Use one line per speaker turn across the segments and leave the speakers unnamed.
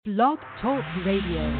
Blog Talk Radio.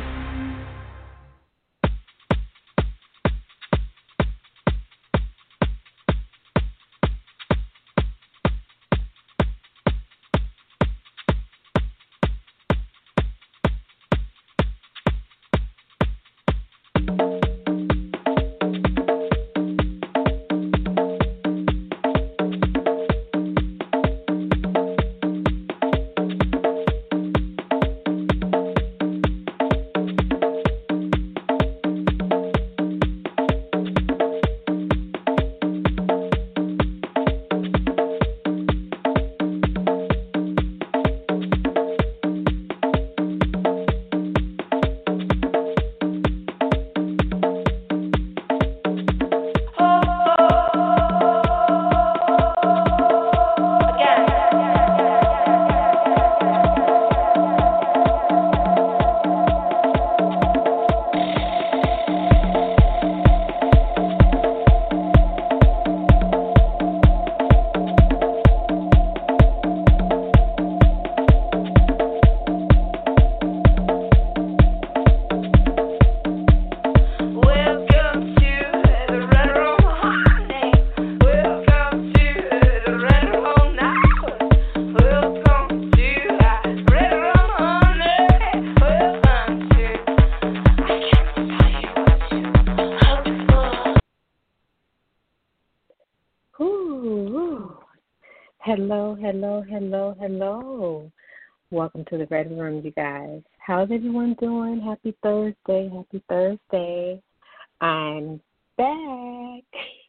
Hello. Welcome to the Red Room, you guys. How's everyone doing? Happy Thursday. I'm back.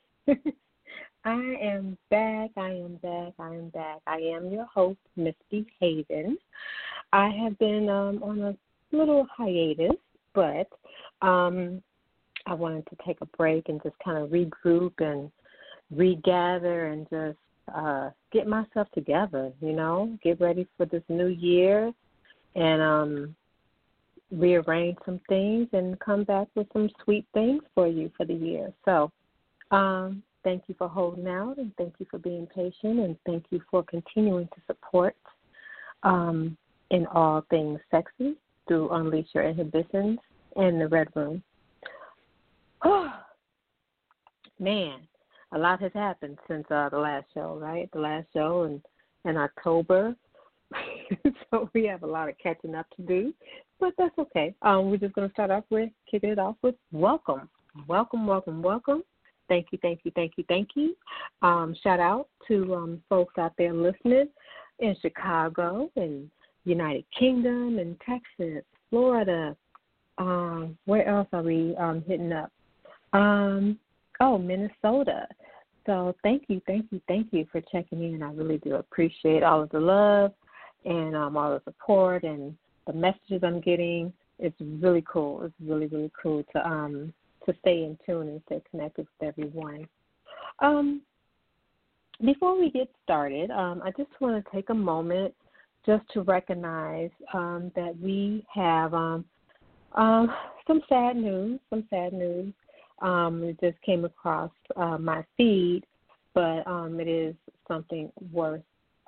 I am back. I am your host, Miss B. Haven. I have been on a little hiatus, but I wanted to take a break and just kind of regroup and regather and just get myself together, get ready for this new year and rearrange some things and come back with some sweet things for you for the year. So thank you for holding out and thank you for being patient and thank you for continuing to support in all things sexy through Unleash Your Inhibitions and the Red Room. Oh, man. A lot has happened since the last show, right? The last show in October. So we have a lot of catching up to do, but that's okay. We're just going to start off with kicking it off with welcome. Welcome. Thank you. Shout out to folks out there listening in Chicago and United Kingdom and Texas, Florida. Where else are we hitting up? Minnesota. So thank you for checking in. I really do appreciate all of the love and all the support and the messages I'm getting. It's really cool. It's really, really cool to stay in tune and stay connected with everyone. Before we get started, I just want to take a moment just to recognize that we have some sad news. It just came across my feed, but it is something worth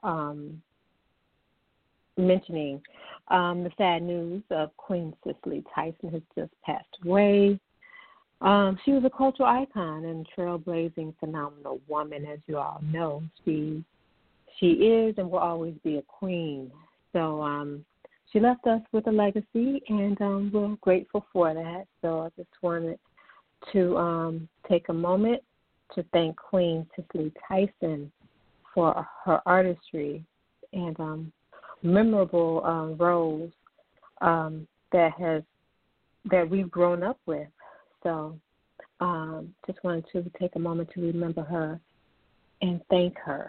mentioning. The sad news of Queen Cicely Tyson has just passed away. She was a cultural icon and trailblazing, phenomenal woman, as you all know. She is and will always be a queen. So she left us with a legacy, and we're grateful for that. So I just wanted to take a moment to thank Queen Cicely Tyson for her artistry and memorable roles that we've grown up with. So just wanted to take a moment to remember her and thank her.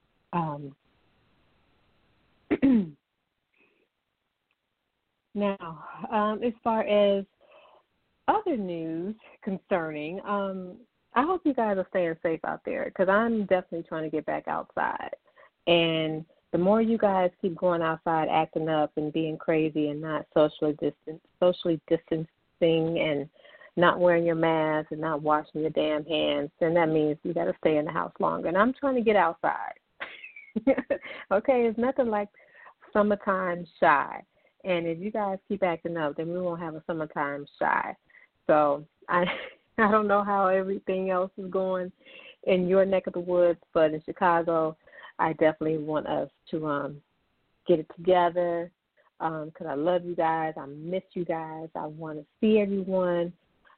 Now, as far as other news concerning, I hope you guys are staying safe out there because I'm definitely trying to get back outside. And the more you guys keep going outside acting up and being crazy and not socially distancing and not wearing your mask and not washing your damn hands, then that means you got to stay in the house longer. And I'm trying to get outside. Okay, it's nothing like summertime shy. And if you guys keep acting up, then we won't have a summertime shy. So I don't know how everything else is going in your neck of the woods, but in Chicago, I definitely want us to get it together because I love you guys. I miss you guys. I want to see everyone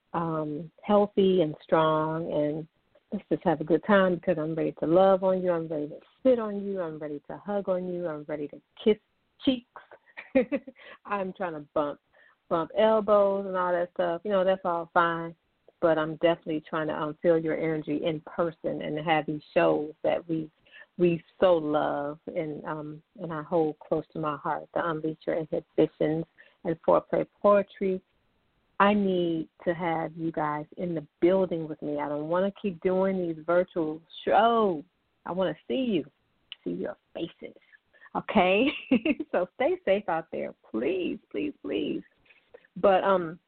healthy and strong, and let's just have a good time because I'm ready to love on you. I'm ready to sit on you. I'm ready to hug on you. I'm ready to kiss cheeks. I'm trying to bump elbows and all that stuff. You know, that's all fine, but I'm definitely trying to feel your energy in person and have these shows that we so love and I hold close to my heart, the Unleash Your Inhibitions and Foreplay Poetry. I need to have you guys in the building with me. I don't want to keep doing these virtual shows. I want to see your faces, okay? So stay safe out there, please, please, please. But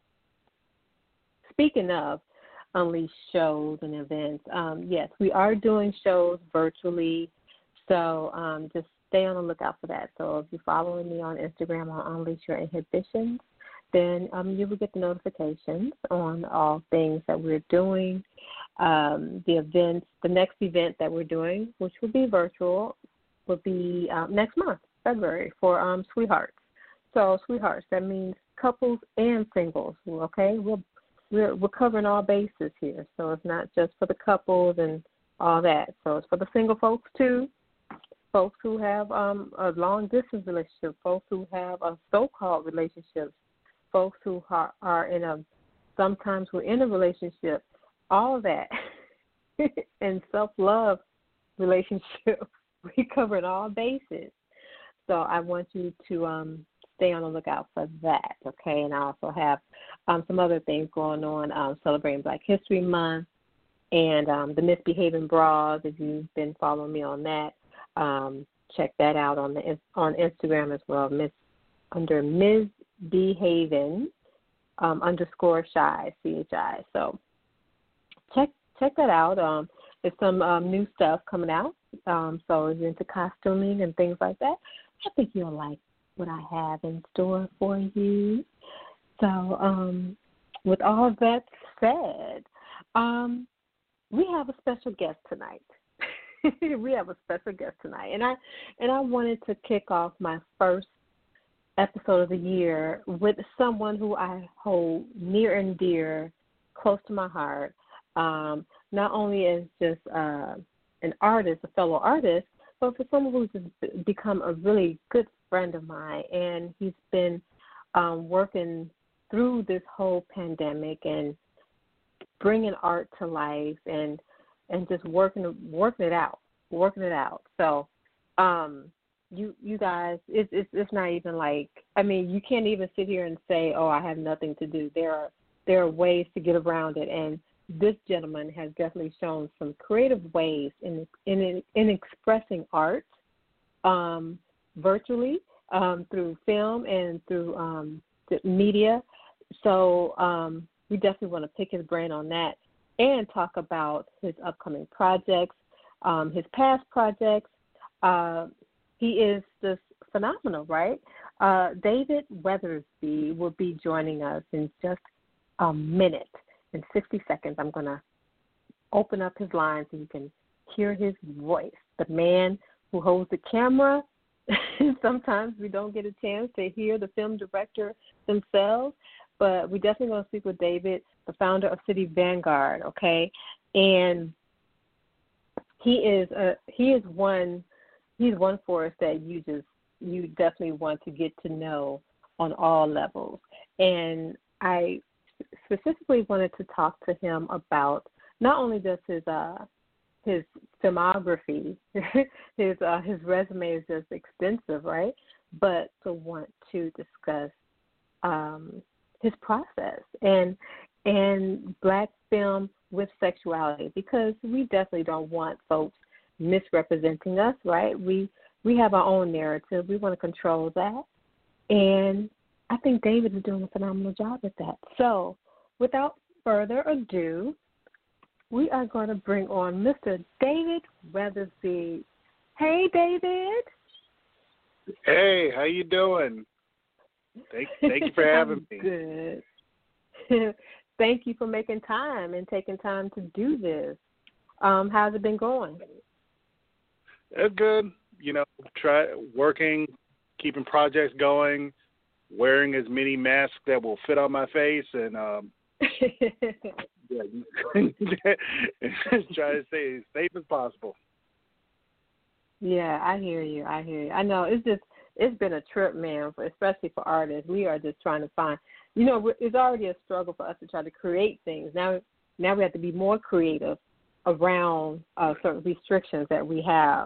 speaking of Unleash shows and events, yes, we are doing shows virtually. So just stay on the lookout for that. So if you're following me on Instagram on Unleash Your Inhibitions, then you will get the notifications on all things that we're doing. The events, the next event that we're doing, which will be virtual, will be next month, February, for Sweethearts. So Sweethearts, that means couples and singles, okay? We're covering all bases here. So it's not just for the couples and all that. So it's for the single folks, too. Folks who have a long-distance relationship, folks who have a so-called relationships, folks who are in sometimes we're in a relationship, all of that, and self-love relationship, we covered all bases. So I want you to stay on the lookout for that, okay? And I also have some other things going on, celebrating Black History Month and the Misbehaving Bras, if you've been following me on that. Check that out on Instagram as well, under Ms. Behavin _ shy, CHI. So check that out. There's some new stuff coming out. So if you're into costuming and things like that, I think you'll like what I have in store for you. So with all that said, we have a special guest tonight. We have a special guest tonight, and I wanted to kick off my first episode of the year with someone who I hold near and dear, close to my heart. Not only as just an artist, a fellow artist, but for someone who's just become a really good friend of mine, and he's been working through this whole pandemic and bringing art to life and just working it out. So, you guys, it's not even like, I mean, you can't even sit here and say, oh, I have nothing to do. There are ways to get around it, and this gentleman has definitely shown some creative ways in expressing art virtually through film and through the media. So we definitely want to pick his brain on that and talk about his upcoming projects, his past projects. He is just phenomenal, right? David Weathersby will be joining us in just a minute. In 60 seconds, I'm going to open up his line so you can hear his voice. The man who holds the camera. Sometimes we don't get a chance to hear the film director themselves, but we definitely want to speak with David, the founder of City Vanguard, okay? And he's one force that you definitely want to get to know on all levels. And I specifically wanted to talk to him about not only just his filmography, his resume is just extensive, right? But to want to discuss his process and Black film with sexuality, because we definitely don't want folks misrepresenting us, right? We have our own narrative. We want to control that. And I think David is doing a phenomenal job at that. So without further ado, we are going to bring on Mr. David Weathersby. Hey, David.
Hey, how you doing? Thank you for having me.
Good. Thank you for making time and taking time to do this. How's it been going?
It's good. Try working, keeping projects going, wearing as many masks that will fit on my face, and try to stay as safe as possible.
Yeah, I hear you. I know it's been a trip, man, especially for artists. We are just trying to find, it's already a struggle for us to try to create things. Now we have to be more creative around certain restrictions that we have.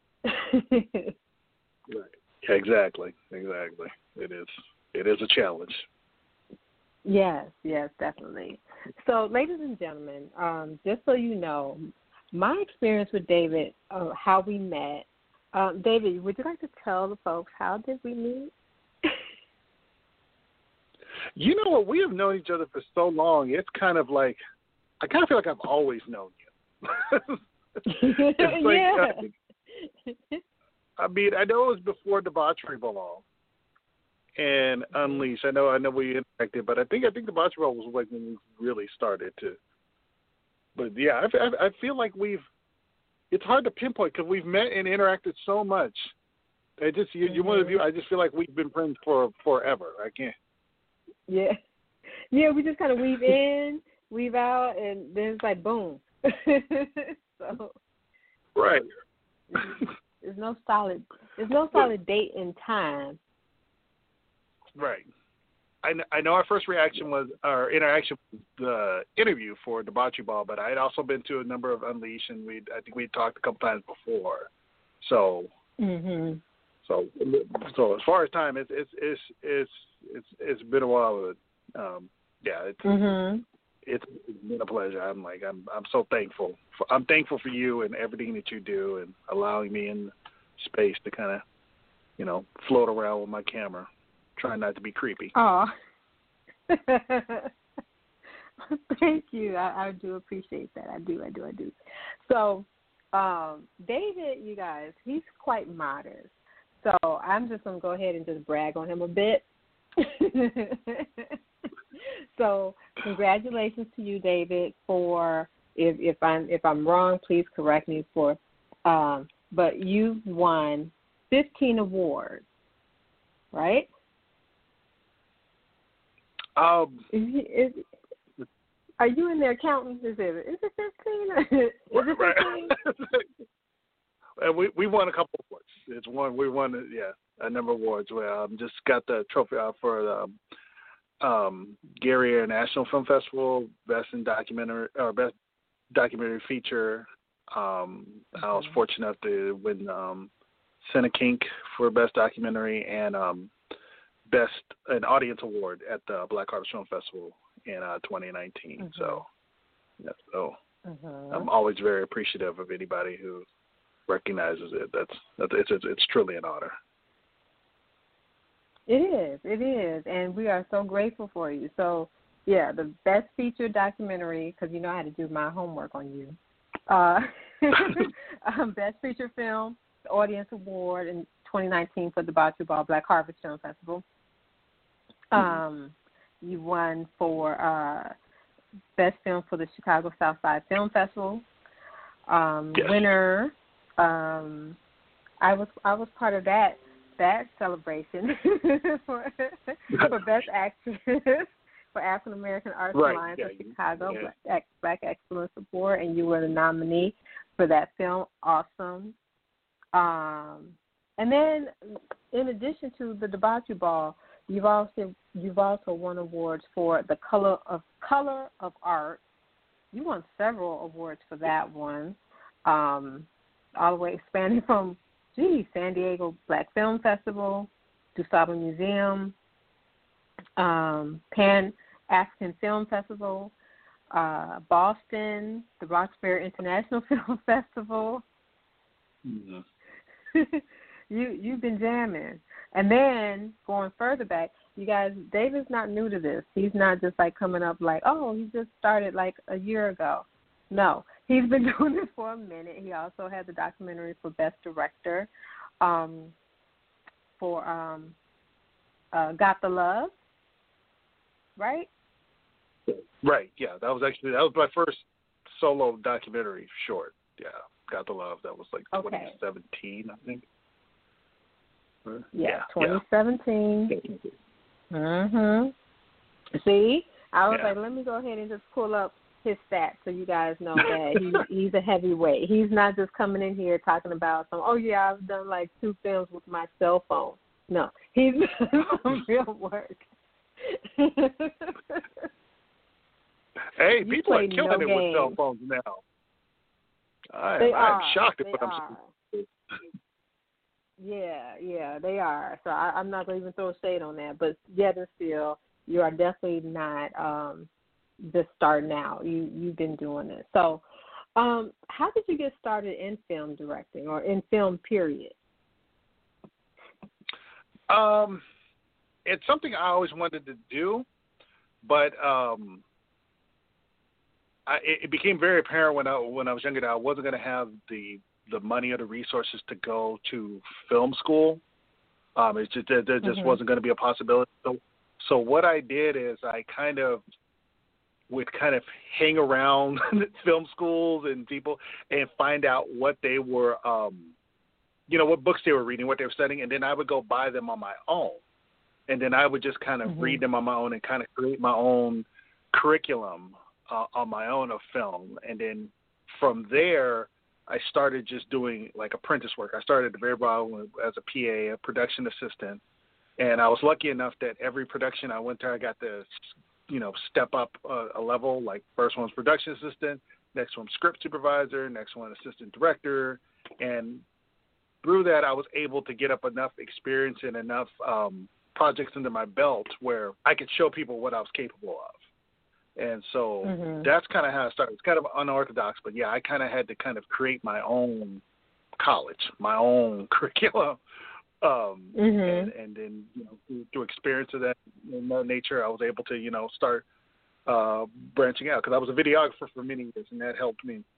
Right. Exactly. It is a challenge.
Yes, definitely. So, ladies and gentlemen, just so you know, my experience with David, how we met. David, would you like to tell the folks how did we meet?
You know what? We have known each other for so long. It's kind of like I kind of feel like I've always known you. It's like,
yeah.
I mean, I know it was before Debauchery Ball and Unleash. I know we interacted, but I think Debauchery Ball was like when we really started to. But yeah, I feel like it's hard to pinpoint because we've met and interacted so much. You're one of the people. I just feel like we've been friends for forever. I can't.
Yeah. We just kind of weave in, weave out, and then it's like boom. So.
Right.
There's no solid date and time.
Right. I know our first interaction was the interview for Debauchery Ball, but I had also been to a number of Unleash, and I think we'd talked a couple times before. So, so as far as time, it's been a while. But, it's been a pleasure. I'm so thankful. I'm thankful for you and everything that you do, and allowing me in space to kind of, float around with my camera. Trying not to be creepy.
Oh, thank you. I do appreciate that. I do. So, David, you guys, he's quite modest. So I'm just going to go ahead and just brag on him a bit. So congratulations to you, David, for, if I'm wrong, please correct me but you've won 15 awards, right? Are you in there counting? Is it 15? Is it
15? We won a couple of awards. We won a number of awards. We just got the trophy out for the Gary International Film Festival, best documentary feature. I was fortunate enough to win Cinekink for best documentary and an audience award at the Black Harvest Film Festival in 2019. So I'm always very appreciative of anybody who recognizes it. It's truly an honor.
It is, and we are so grateful for you. So, yeah, the best feature documentary, because I had to do my homework on you. Best feature film, the Audience Award in 2019 for the Debauchery Ball Black Harvest Film Festival. You won for best film for the Chicago Southside Film Festival.
Yes.
Winner. I was part of that celebration for best actress for African American Arts Alliance of Chicago Black Excellence Award, and you were the nominee for that film. Awesome. And then, in addition to the Debauchery Ball, you've also won awards for the Color of Art. You won several awards for that one, all the way expanding from San Diego Black Film Festival, DuSable Museum, Pan African Film Festival, Boston, the Roxbury International Film Festival.
Mm-hmm.
You've been jamming. And then going further back, you guys, David's not new to this. He's not just like coming up like, oh, he just started like a year ago. No, he's been doing this for a minute. He also had the documentary for Best Director for Got the Love, right?
Right. Yeah, that was my first solo documentary short. Yeah, Got the Love. That was like 2017, I think.
Yeah, 2017. Mhm. See, I was like, let me go ahead and just pull up his stats so you guys know that he's a heavyweight. He's not just coming in here talking about I've done like 2 films with my cell phone. No, he's done some real work.
Hey, people are killing it with cell phones now. I'm shocked at what I'm seeing.
Yeah, they are. So I'm not going to even throw shade on that. But yet and still, you are definitely not just starting out. You've been doing it. So how did you get started in film directing or in film, period?
It's something I always wanted to do, but it became very apparent when I was younger that I wasn't going to have the money or the resources to go to film school. It just there just wasn't going to be a possibility. So what I did is I would hang around film schools and people and find out what they were, what books they were reading, what they were studying, and then I would go buy them on my own. And then I would just read them on my own and create my own curriculum on my own of film. And then from there, I started just doing like apprentice work. I started at the very bottom as a PA, a production assistant. And I was lucky enough that every production I went to, I got to, step up a level. Like first one's production assistant, next one script supervisor, next one assistant director. And through that, I was able to get up enough experience and enough projects under my belt where I could show people what I was capable of. And so that's kind of how it started. It's kind of unorthodox, but yeah, I had to create my own college, my own curriculum. And then, through experience of that nature, I was able to, start branching out because I was a videographer for many years, and that helped me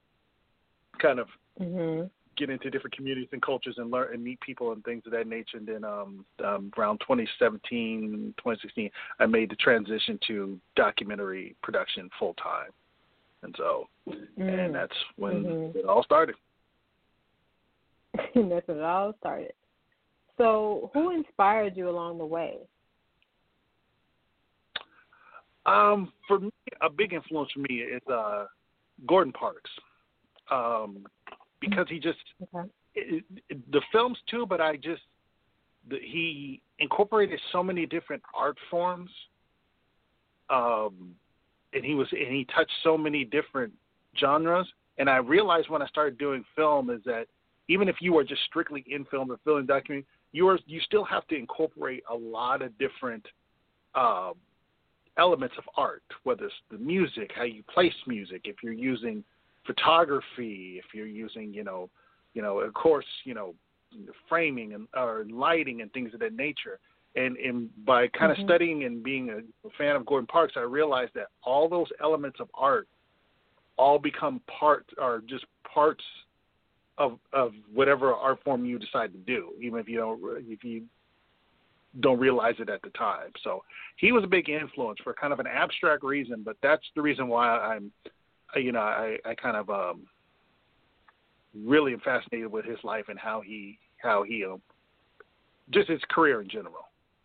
get into different communities and cultures and learn and meet people and things of that nature. And then around 2017, 2016, I made the transition to documentary production full time. And so, and that's when it all started.
That's when it all started. So who inspired you along the way?
For me, a big influence for me is Gordon Parks. Because he just the films too, but he incorporated so many different art forms, and he touched so many different genres. And I realized when I started doing film is that even if you are just strictly in film or film documentary, you still have to incorporate a lot of different elements of art, whether it's the music, how you place music, if you're using photography, if you're using, of course, framing and or lighting and things of that nature. And by studying and being a fan of Gordon Parks, I realized that all those elements of art all become parts of whatever art form you decide to do, even if you don't realize it at the time. So he was a big influence for kind of an abstract reason, but that's the reason why I really am fascinated with his life and how he just his career in general.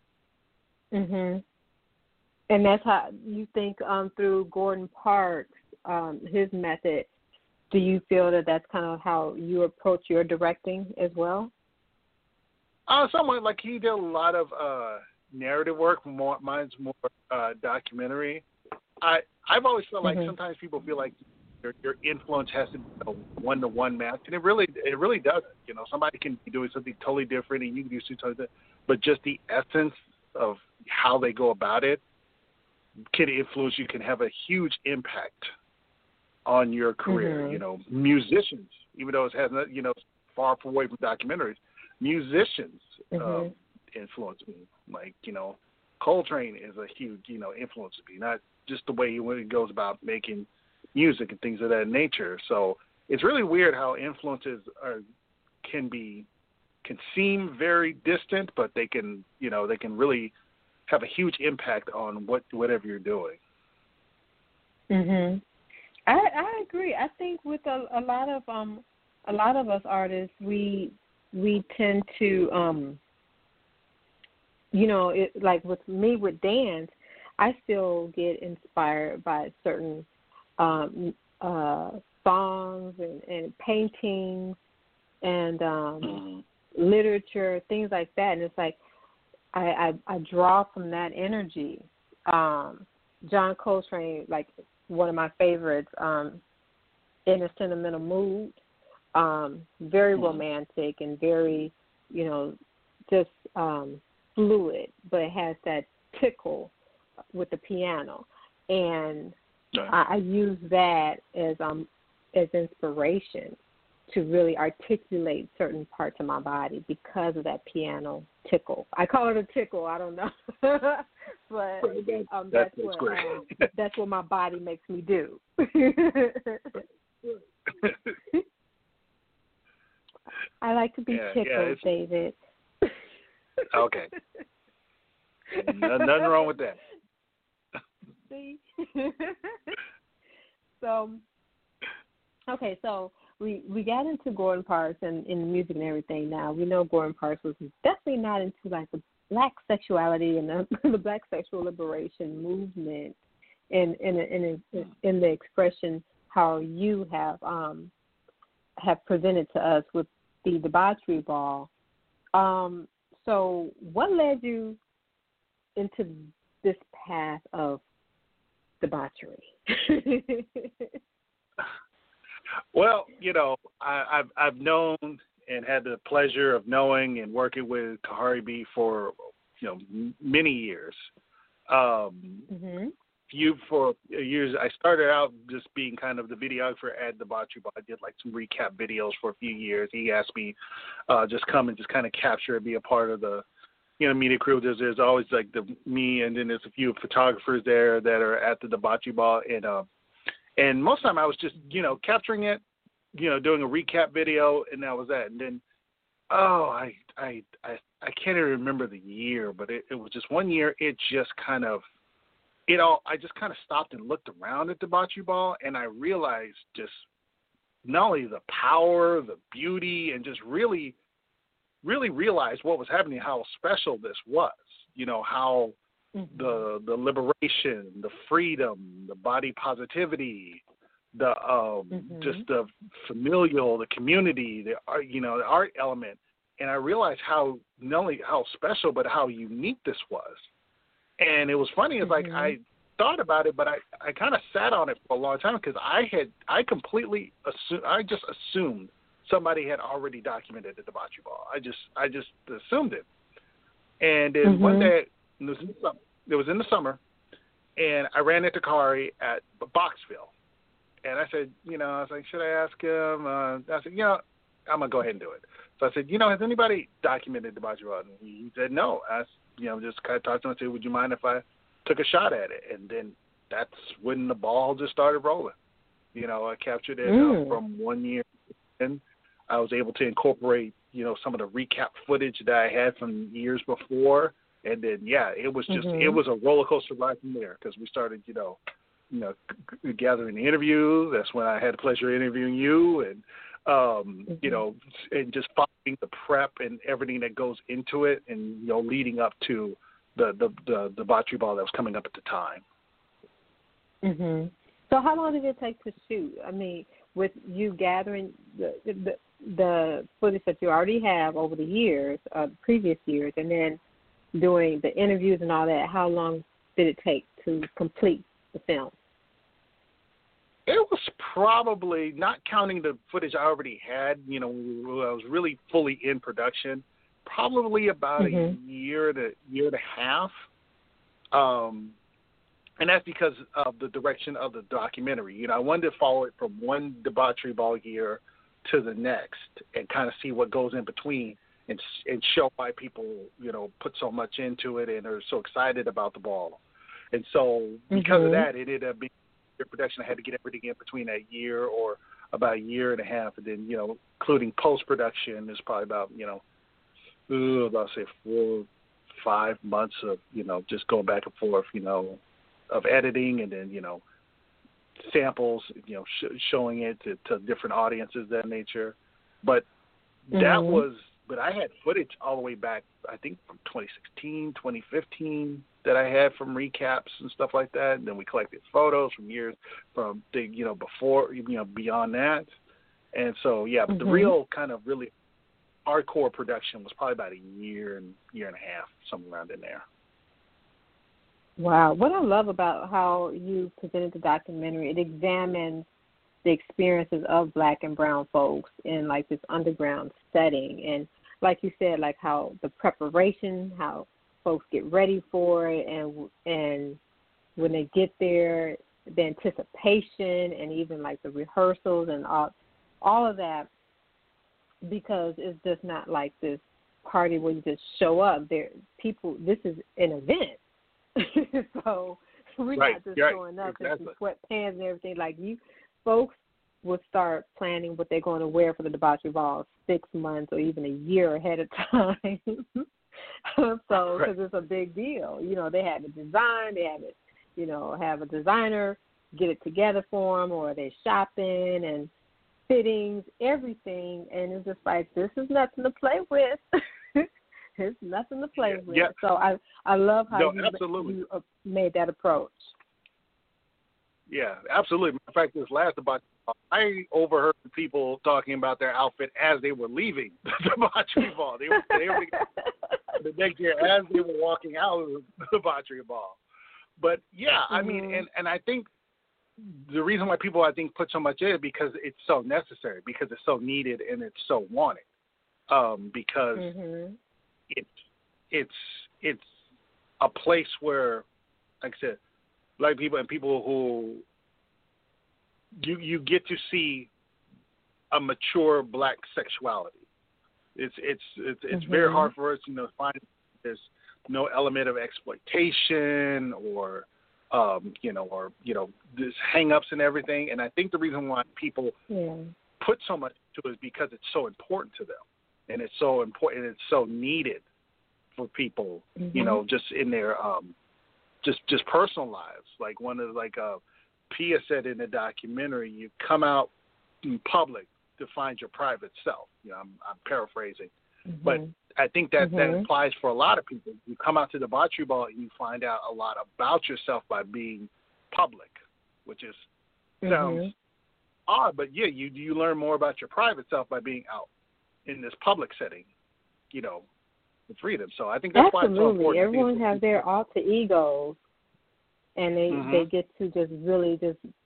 And that's how you think through Gordon Parks, his method. Do you feel that that's kind of how you approach your directing as well?
Somewhat. Like he did a lot of narrative work. Mine's more documentary. I've always felt like sometimes people feel like your influence has to be a one-to-one match, and it really doesn't. Somebody can be doing something totally different, and you can do something totally different, but just the essence of how they go about it can influence you, can have a huge impact on your career. Musicians, even though it has not, far away from documentaries, musicians influence me. Like, Coltrane is a huge, influence to me, not just the way he goes about making music and things of that nature. So it's really weird how influences can seem very distant, but they can really have a huge impact on whatever you're doing.
Mhm. I agree. I think with a lot of us artists, we tend to like with me with dance, I still get inspired by certain songs and paintings and literature, things like that. And it's like I draw from that energy. John Coltrane, like one of my favorites, In a Sentimental Mood, very romantic and very, just fluid, but it has that tickle with the piano. And I use that as inspiration to really articulate certain parts of my body because of that piano tickle. I call it a tickle. I don't know, but that's what my body makes me do. I like to be tickled, David.
Okay. Nothing wrong with that.
See? So we got into Gordon Parks and in music and everything. Now we know Gordon Parks was definitely not into like the black sexuality and the black sexual liberation movement in the expression how you have presented to us with the debauchery ball. So what led you into this path of debauchery?
Well, I've known and had the pleasure of knowing and working with Kahari B for many years. For years, I started out just being kind of the videographer at Debauchery Ball. I did like some recap videos for a few years. He asked me just come and just kind of capture and be a part of the media crew. There's always like me, and then there's a few photographers there that are at the Debauchery Ball, and most of the time I was just capturing it, doing a recap video, and that was that. And then I can't even remember the year, but it was just one year. It just kind of I just kind of stopped and looked around at Debauchery Ball, and I realized just not only the power, the beauty, and just really realized what was happening, how special this was. How the liberation, the freedom, the body positivity, the just the familial, the community, the art, the art element, and I realized how not only how special but how unique this was. And it was funny. It's like I thought about it, but I kind of sat on it for a long time because I completely just assumed somebody had already documented the Debauchery Ball. I just assumed it. And then one day, it was in the summer, and I ran into Kahari at Boxville. And I said, I was like, should I ask him? I said, I'm going to go ahead and do it. So I said, has anybody documented Debauchery Ball? And he said, no. I just kind of talked to him and said, would you mind if I took a shot at it? And then that's when the ball just started rolling. I captured it from 1 year, and I was able to incorporate, some of the recap footage that I had from years before. And then, it was just, it was a roller coaster ride from there because we started, gathering the interviews. That's when I had the pleasure of interviewing you and, and just following the prep and everything that goes into it and, leading up to the Debauchery Ball that was coming up at the time.
So how long did it take to shoot? I mean, with you gathering the footage that you already have over the years, previous years, and then doing the interviews and all that, how long did it take to complete the film?
It was probably, not counting the footage I already had, I was really fully in production, probably about a year to year and a half. And that's because of the direction of the documentary. I wanted to follow it from one Debauchery Ball year to the next and kind of see what goes in between and show why people, put so much into it and are so excited about the ball. And so because of that, it ended up being a production. I had to get everything in between that year or about a year and a half. And then, including post-production is probably about, about say 5 months of, just going back and forth, of editing, and then, samples, showing it to different audiences, that nature. But but I had footage all the way back, I think from 2016, 2015 that I had from recaps and stuff like that. And then we collected photos from years from the, before, beyond that. And so, but the real kind of really hardcore production was probably about a year and a half, somewhere around in there.
Wow. What I love about how you presented the documentary, it examines the experiences of Black and brown folks in like this underground setting. And like you said, like how the preparation, how folks get ready for it, and when they get there, the anticipation, and even like the rehearsals and all of that, because it's just not like this party where you just show up. This is an event. So we're not just showing up in sweatpants and everything. Like, you folks will start planning what they're going to wear for the debauchery ball 6 months or even a year ahead of time. So, because it's a big deal. They have it designed, they have it, have a designer get it together for them, or they're shopping and fittings, everything. And it's just like, this is nothing to play with. It's nothing to play with.
Yeah.
So I love how
you
made that approach.
Yeah, absolutely. In fact, this last debauchery, I overheard people talking about their outfit as they were leaving the debauchery ball. They were the next year as they were walking out of the debauchery ball. But I mean, and I think the reason why people, I think, put so much in it because it's so necessary, because it's so needed, and it's so wanted. Because it's a place where, like I said, Black people and people who you get to see a mature Black sexuality. It's very hard for us, to find there's no element of exploitation or this hang-ups and everything. And I think the reason why people put so much into it is because it's so important to them, and it's so important, and it's so needed for people, just in their just personal lives. Like Pia said in the documentary, you come out in public to find your private self. I'm paraphrasing, but I think that applies for a lot of people. You come out to the debauchery ball and you find out a lot about yourself by being public, which is sounds odd, but you learn more about your private self by being out in this public setting, with freedom. So I think that's why it's so important.
Everyone has their alter egos, and they get to just really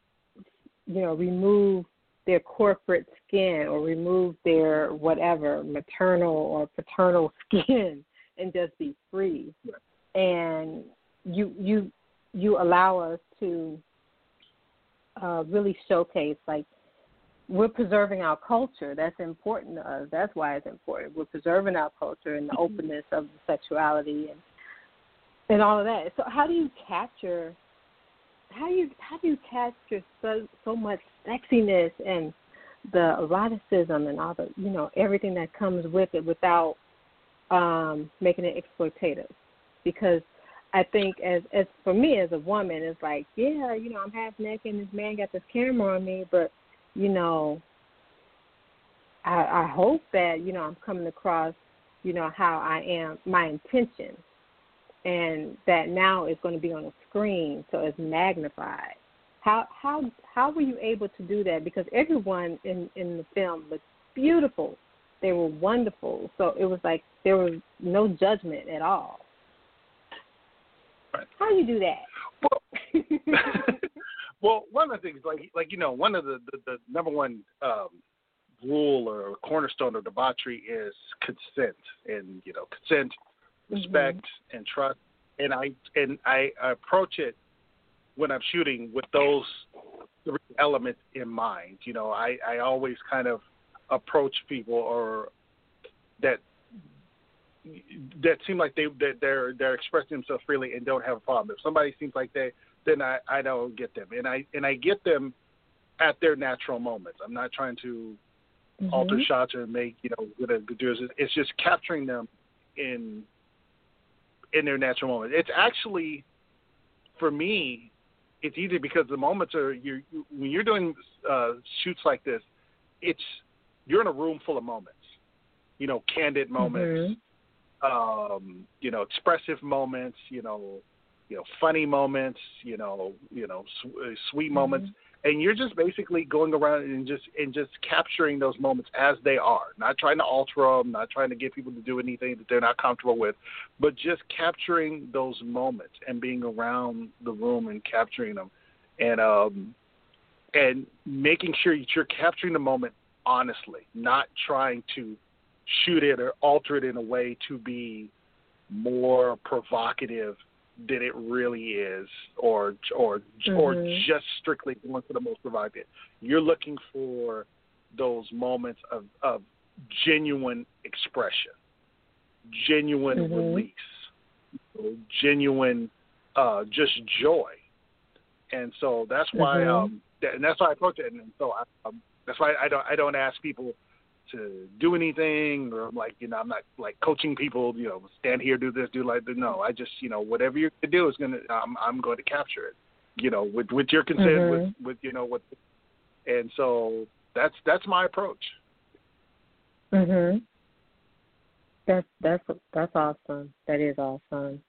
remove their corporate skin or remove their whatever maternal or paternal skin and just be free. Right. And you allow us to really showcase, like, we're preserving our culture. That's important to us. That's why it's important. We're preserving our culture and the openness of the sexuality and all of that. So how do you capture so much sexiness and the eroticism and all the everything that comes with it without making it exploitative? Because I think as for me as a woman, it's like, I'm half naked and this man got this camera on me, but I hope that I'm coming across how I am, my intention, and that now it's going to be on a screen, so it's magnified. How were you able to do that? Because everyone in the film looked beautiful. They were wonderful. So it was like there was no judgment at all.
Right.
How do you do that?
Well, one of the things, one of the number one rule or cornerstone of debauchery is consent, and consent, respect, and trust. And I approach it when I'm shooting with those three elements in mind. I always kind of approach people or that seem like they're expressing themselves freely and don't have a problem. If somebody seems like then I don't get them, and I get them at their natural moments. I'm not trying to alter shots or make whatever. It's just capturing them in in their natural moment. It's actually, for me, it's easy because the moments are when you're doing shoots like this, you're in a room full of moments. Candid moments, expressive moments, funny moments, sweet moments, and you're just basically going around and just capturing those moments as they are, not trying to alter them, not trying to get people to do anything that they're not comfortable with, but just capturing those moments and being around the room and capturing them, and making sure that you're capturing the moment honestly, not trying to shoot it or alter it in a way to be more provocative than it really is, or just strictly going for the most provocative. You're looking for those moments of genuine expression, genuine release, genuine just joy, and so that's why and that's why I approach it, and so that's why I don't ask people to do anything, or I'm not like coaching people, stand here, do this, do like that. No, I just, whatever you're going to do is I'm going to capture it, with your consent, with what, and so that's my approach.
That's awesome. That is awesome.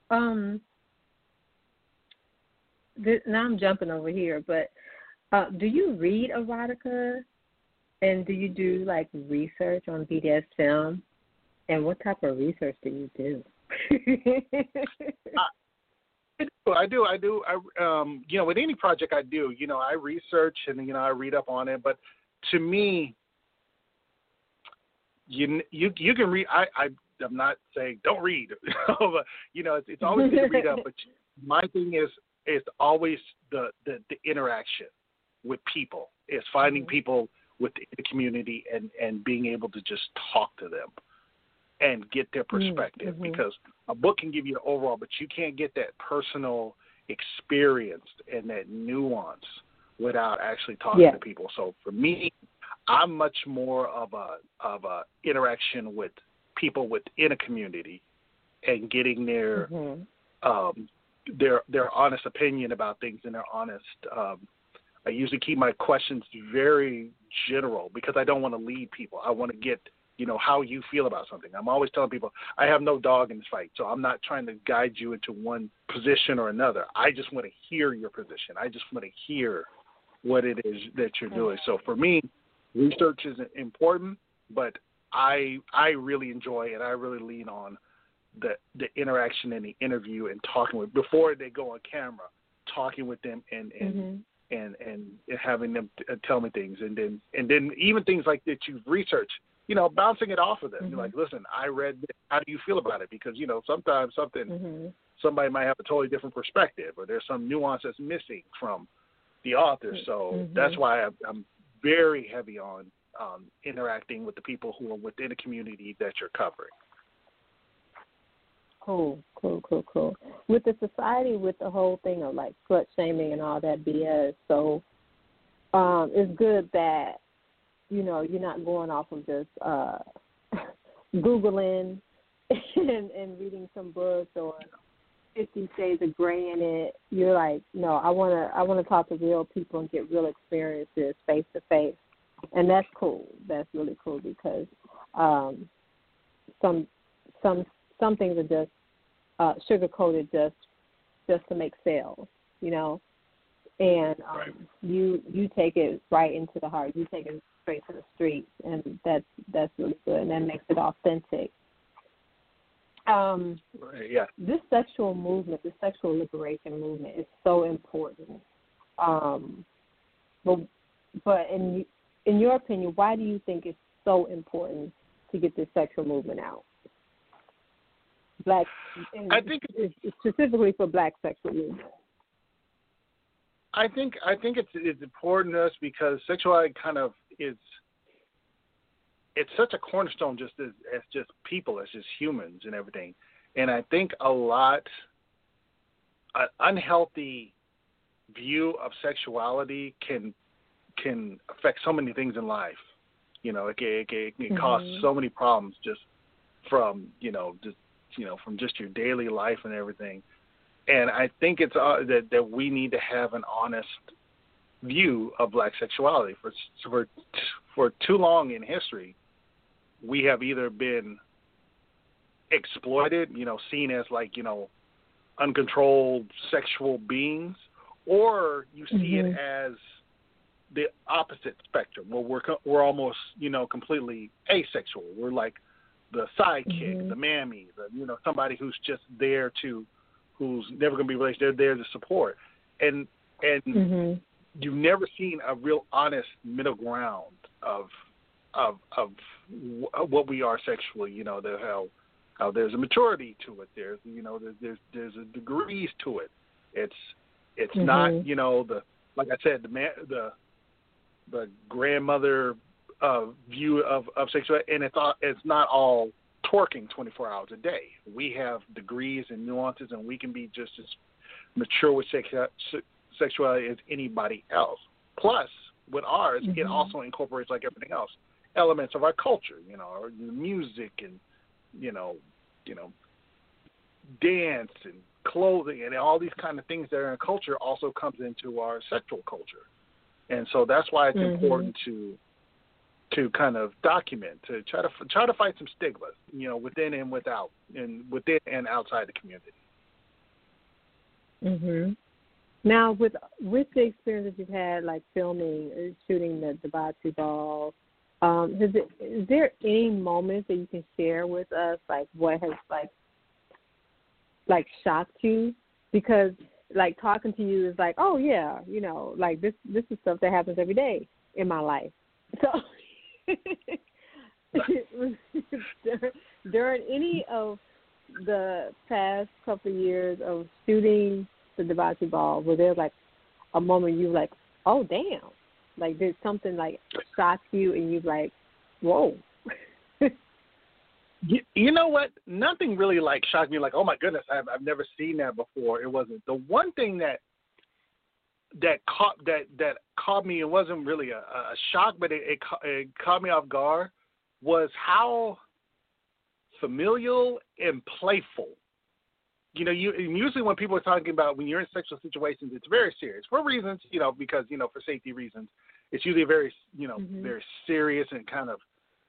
Now I'm jumping over here, but do you read erotica? And do you do, research on BDSM? And what type of research do you do?
I do. With any project I do, I research and, I read up on it. But to me, you can read. I'm not saying don't read. But, it's always good to read up. But my thing is always the interaction with people. It's finding people within the community and being able to just talk to them and get their perspective, because a book can give you the overall, but you can't get that personal experience and that nuance without actually talking to people. So for me, I'm much more of a interaction with people within a community and getting their honest opinion about things and their honest I usually keep my questions very general because I don't want to lead people. I want to get, how you feel about something. I'm always telling people I have no dog in this fight, so I'm not trying to guide you into one position or another. I just want to hear your position. I just want to hear what it is that you're doing. So for me, research is important, but I really enjoy and I really lean on the interaction and the interview and talking with, before they go on camera, talking with them and having them tell me things, and then even things like that you've researched, bouncing it off of them. You're like, listen, I read this. How do you feel about it? Because sometimes somebody might have a totally different perspective, or there's some nuance that's missing from the author. So that's why I'm very heavy on interacting with the people who are within the community that you're covering.
Cool. With the society, with the whole thing of slut shaming and all that BS, so it's good that you're not going off of just Googling and reading some books or 50 Shades of Grey in it. You're like, no, I want to talk to real people and get real experiences face to face, and that's cool. That's really cool because some things are just sugar coated just to make sales, and you take it right into the heart. You take it straight to the streets, and that's really good, and that makes it authentic. This sexual movement, this sexual liberation movement, is so important. But in your opinion, why do you think it's so important to get this sexual movement out? I think specifically for Black sexual movement.
I think it's important to us because sexuality kind of it's such a cornerstone just as just people, as just humans and everything. And I think an unhealthy view of sexuality can affect so many things in life. It can cause so many problems just from just from just your daily life and everything. And I think it's that we need to have an honest view of black sexuality. For too long in history, we have either been exploited, seen as uncontrolled sexual beings, or you see it as the opposite spectrum, where we're almost completely asexual. We're like the sidekick, the mammy, somebody who's just there who's never going to be related. They're there to support, and you've never seen a real honest middle ground of what we are sexually. How there's a maturity to it. There's there's a degrees to it. It's not like I said, the grandmother view of sexuality, and it's not all twerking 24 hours a day. We have degrees and nuances, and we can be just as mature with sexuality as anybody else. Plus, with ours, it also incorporates, like everything else, elements of our culture. Our music and dance and clothing and all these kind of things that are in culture also comes into our sexual culture. And so that's why it's important to kind of document, to try to fight some stigmas, within and without, and within and outside the community.
Now, with the experience that you've had, like filming, shooting the Debauchery Ball, is there any moments that you can share with us, like what has like shocked you? Because like talking to you is like, oh yeah, like this is stuff that happens every day in my life. So during any of the past couple of years of shooting the Debauchery Ball, where there's like a moment you like, oh damn, like did something like shock you and you like, whoa.
You know what? Nothing really like shocked me. Like, oh my goodness, I've never seen that before. It wasn't the one thing that caught me. It wasn't really a shock, but it caught me off guard. Was how familial and playful. Usually when people are talking about when you're in sexual situations, it's very serious for reasons. Because for safety reasons, it's usually a very very serious and kind of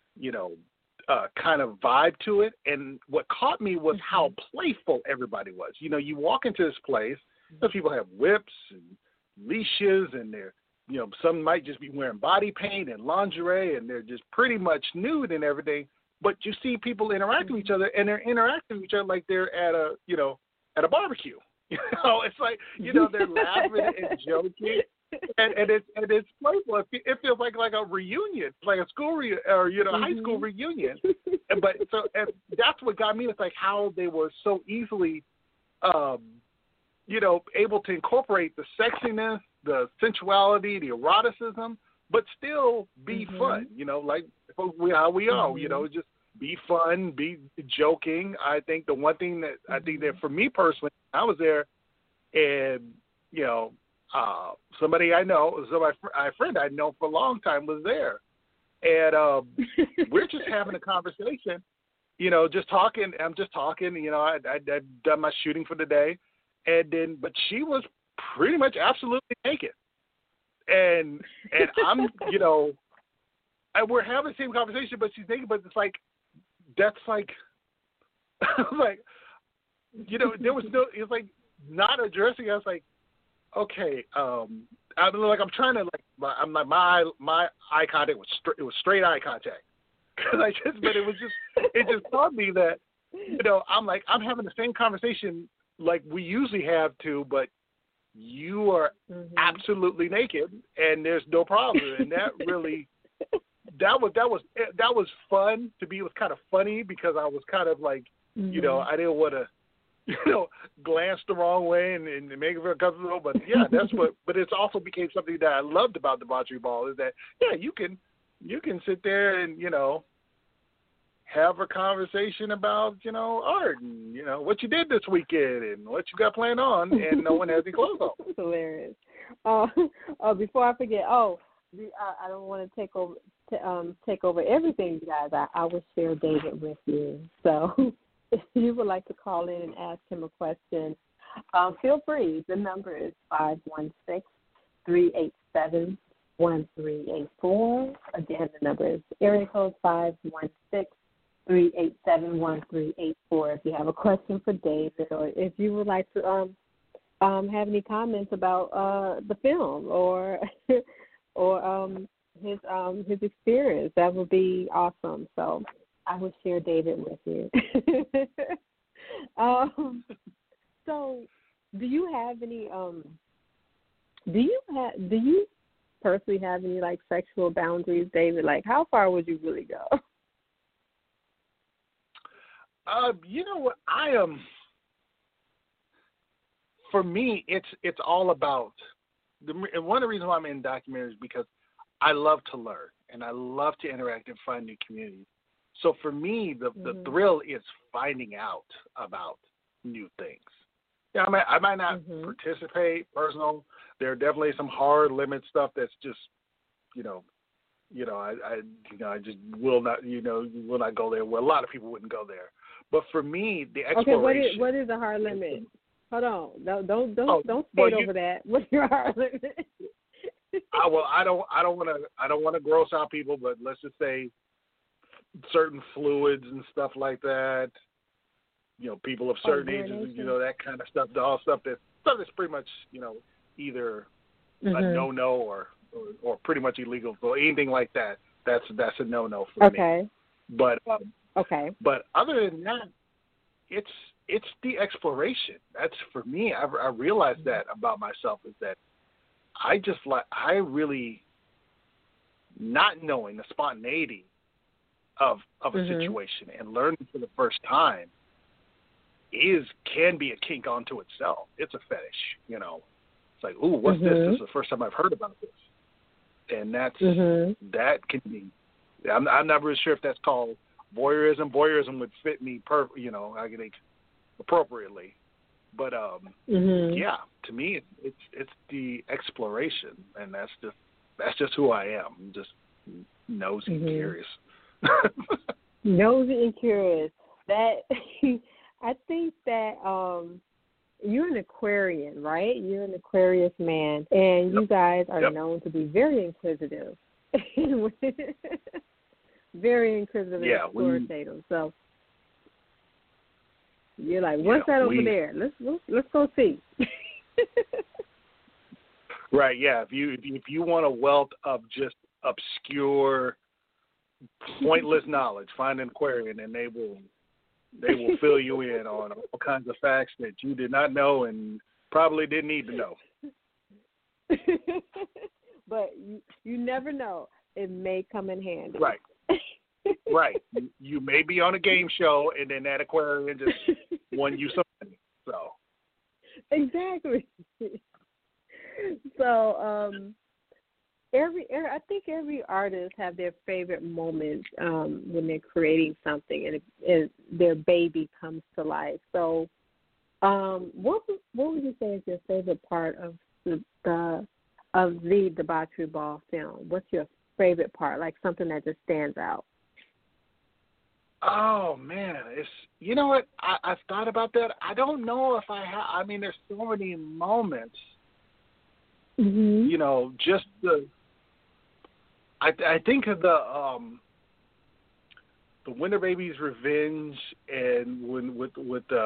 vibe to it. And what caught me was how playful everybody was. You walk into this place, some people have whips and leashes, and they're, some might just be wearing body paint and lingerie, and they're just pretty much nude and everything. But you see people interacting with each other, and they're interacting with each other like they're at a barbecue. It's like, they're laughing and joking. And it's playful. It feels like a reunion, like a school or high school reunion. And that's what got me. It's like how they were so easily, able to incorporate the sexiness, the sensuality, the eroticism, but still be fun. Like how we are. Just be fun, be joking. I think the one thing that I think that for me personally, I was there, and somebody I know, a friend I know for a long time was there, and we're just having a conversation, just talking. I'm just talking. I'd done my shooting for the day, but she was pretty much absolutely naked, and I'm, and we're having the same conversation, but she's naked, but it's like that's like, like, there was no, it's like not addressing. I was like, okay, I'm trying to I'm like my eye contact was straight eye contact, but it just taught me that I'm like I'm having the same conversation like we usually have to, but you are absolutely naked and there's no problem, and that really that was fun to be. It was kind of funny because I was kind of like I didn't want to glance the wrong way and make it feel comfortable. But yeah, but it's also became something that I loved about the Debauchery Ball is that, yeah, you can sit there and, have a conversation about, art and, what you did this weekend and what you got planned on, and no one has any clothes on.
Hilarious. Before I forget, I don't want to take over everything, you guys. I will share David with you. So if you would like to call in and ask him a question, feel free. The number is 516-387-1384. Again, the number is area code 516-387-1384. If you have a question for David, or if you would like to have any comments about the film or his experience, that would be awesome. So I will share David with you. So, do you have any? Do you personally have any like sexual boundaries, David? Like, how far would you really go?
You know what? I am. For me, it's all about. And one of the reasons why I'm in documentaries is because I love to learn and I love to interact and find new communities. So for me, the thrill is finding out about new things. Yeah, I might not participate personal. There are definitely some hard limit stuff that's just, I just will not go there. Well, a lot of people wouldn't go there. But for me, the exploration.
Okay, what is a hard limit? Hold on, don't skate over that. What's your hard limit?
I don't want to gross out people, but let's just say certain fluids and stuff like that. People of certain ages, that kind of stuff. All stuff that's pretty much, either a no-no or pretty much illegal. So anything like that, that's a no-no for me. But But other than that, it's the exploration. That's for me. I realized that about myself is that I really not knowing the spontaneity of a situation and learning for the first time can be a kink onto itself. It's a fetish, It's like, ooh, what's this? This is the first time I've heard about this, and that's that can be. I'm not really sure if that's called voyeurism. Voyeurism would fit me I think appropriately, but yeah, to me it's the exploration, and that's just who I am. I'm just nosy and curious.
Nosy and curious. That I think that you're an Aquarian, right? You're an Aquarius man, and you guys are known to be very inquisitive. Very inquisitive and authoritative. So you're like, what's that over there? Let's go see.
Right, yeah. If you want a wealth of just obscure, pointless knowledge, find an Aquarian, and they will fill you in on all kinds of facts that you did not know and probably didn't need to know.
But you never know. It may come in handy.
Right. Right. You may be on a game show, and then that Aquarian just won you something. So. Exactly.
So, I think every artist have their favorite moments when they're creating something and their baby comes to life. So, what would you say is your favorite part of the Debauchery Ball film? What's your favorite part? Like something that just stands out.
Oh man, you know what? I've thought about that. I don't know if I have. I mean, there's so many moments. Just the. I think of the Winter Baby's Revenge and when with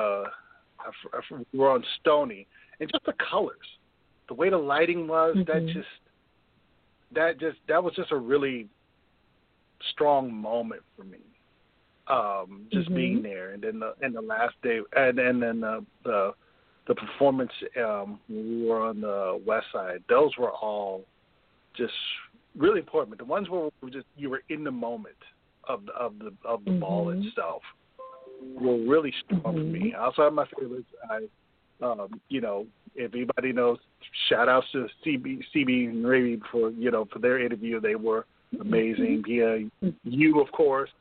we're on Stony, and just the colors, the way the lighting was, that was just a really strong moment for me. Just being there, and then the last day, and then the performance when we were on the West Side, those were all just really important. But the ones where you were in the moment of the ball itself were really strong for me. I also have my favorites. If anybody knows, shout outs to CB and Ravi for their interview. They were amazing. You of course.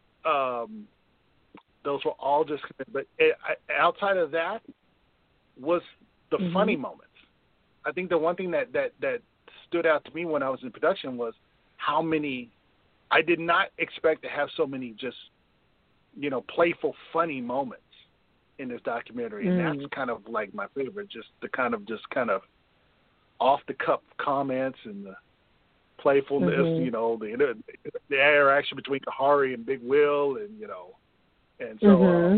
Those were all just, but outside of that was the funny moments. I think the one thing that stood out to me when I was in production was how many. I did not expect to have so many just playful, funny moments in this documentary, and that's kind of like my favorite. Just the kind of off the cuff comments and the playfulness. The interaction between Kahari and Big Will, and so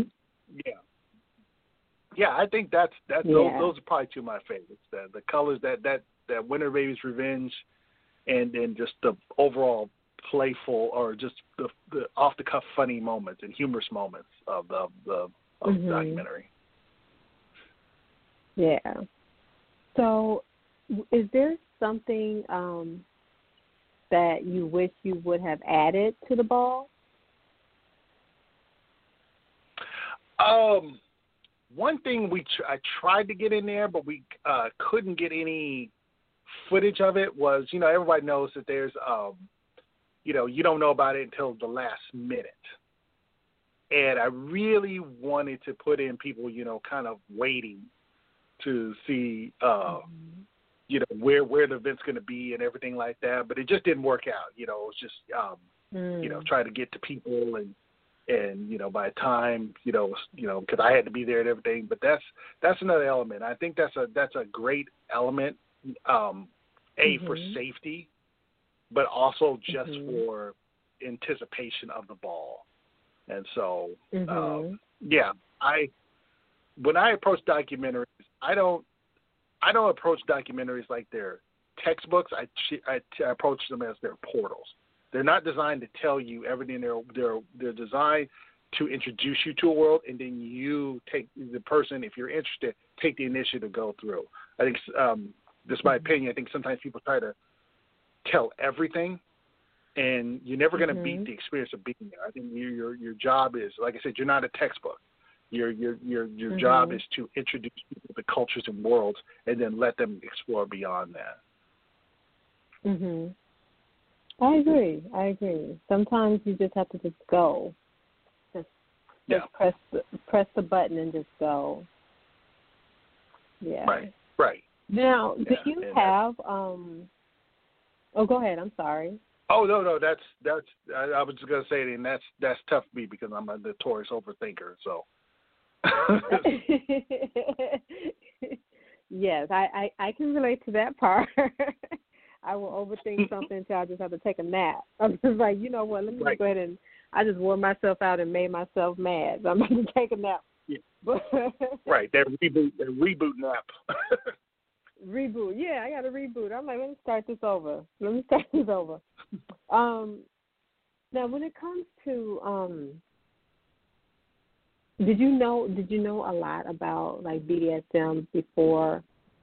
I think that's those are probably two of my favorites. The colors that Winter Baby's Revenge, and then just the overall playful or just the off the cuff funny moments and humorous moments of the documentary.
Yeah. So, is there something that you wish you would have added to the ball?
One thing I tried to get in there, but we couldn't get any footage of it was, everybody knows that there's, you don't know about it until the last minute. And I really wanted to put in people, kind of waiting to see, where the event's going to be and everything like that. But it just didn't work out. It was just, trying to get to people and by the time, because I had to be there and everything. But that's another element. I think that's a great element, for safety, but also just for anticipation of the ball. And so, when I approach documentaries, I don't approach documentaries like they're textbooks. I approach them as their portals. They're not designed to tell you everything. They're designed to introduce you to a world, and then you take the person, if you're interested, take the initiative to go through. I think, this is my opinion, I think sometimes people try to tell everything, and you're never going to beat the experience of being there. I think your job is, like I said, you're not a textbook. Your job is to introduce people to the cultures and worlds, and then let them explore beyond that.
I agree. Sometimes you just have to just go. Just press the button and just go. Yeah.
Right.
Now, do you have go ahead. I'm sorry.
Oh no, that's I was just gonna say, and that's tough for me because I'm a notorious overthinker. So.
Yes, I can relate to that part. I will overthink something until I just have to take a nap. I'm just like, you know what? Let me just go ahead and I just wore myself out and made myself mad. So I'm going to take a nap.
Yeah. Right, that reboot nap.
Reboot, yeah, I got to reboot. I'm like, let me start this over. Now, when it comes to, did you know a lot about like BDSM before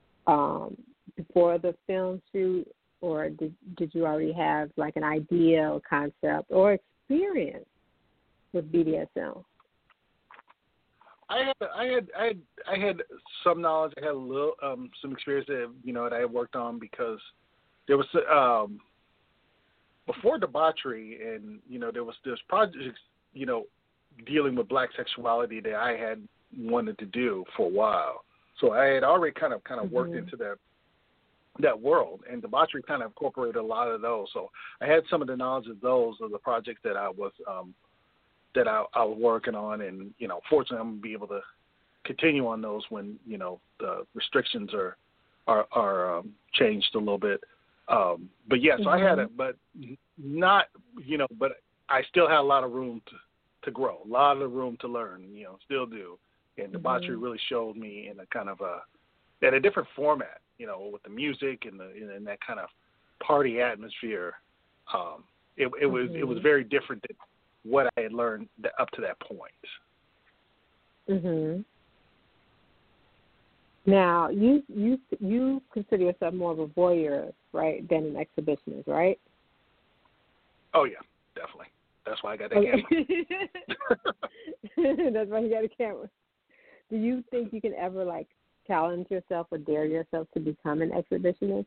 the film shoot, or did you already have like an idea or concept or experience with BDSM?
I had some knowledge. I had a little some experience that that I had worked on, because there was before Debauchery, and there's projects dealing with black sexuality that I had wanted to do for a while. So I had already kind of worked into that world, and Debauchery kind of incorporated a lot of those. So I had some of the knowledge of the projects that I was working on, and fortunately I'm gonna be able to continue on those when the restrictions are changed a little bit. But yeah, so I had it, but not but I still had a lot of room to grow, a lot of room to learn. Still do. And Debauchery really showed me in a kind of a different format, with the music and that kind of party atmosphere. It was very different than what I had learned up to that point.
Now, you consider yourself more of a voyeur, right, than an exhibitionist, right?
Oh yeah, definitely. That's why I got that camera.
That's why you got a camera. Do you think you can ever challenge yourself or dare yourself to become an exhibitionist?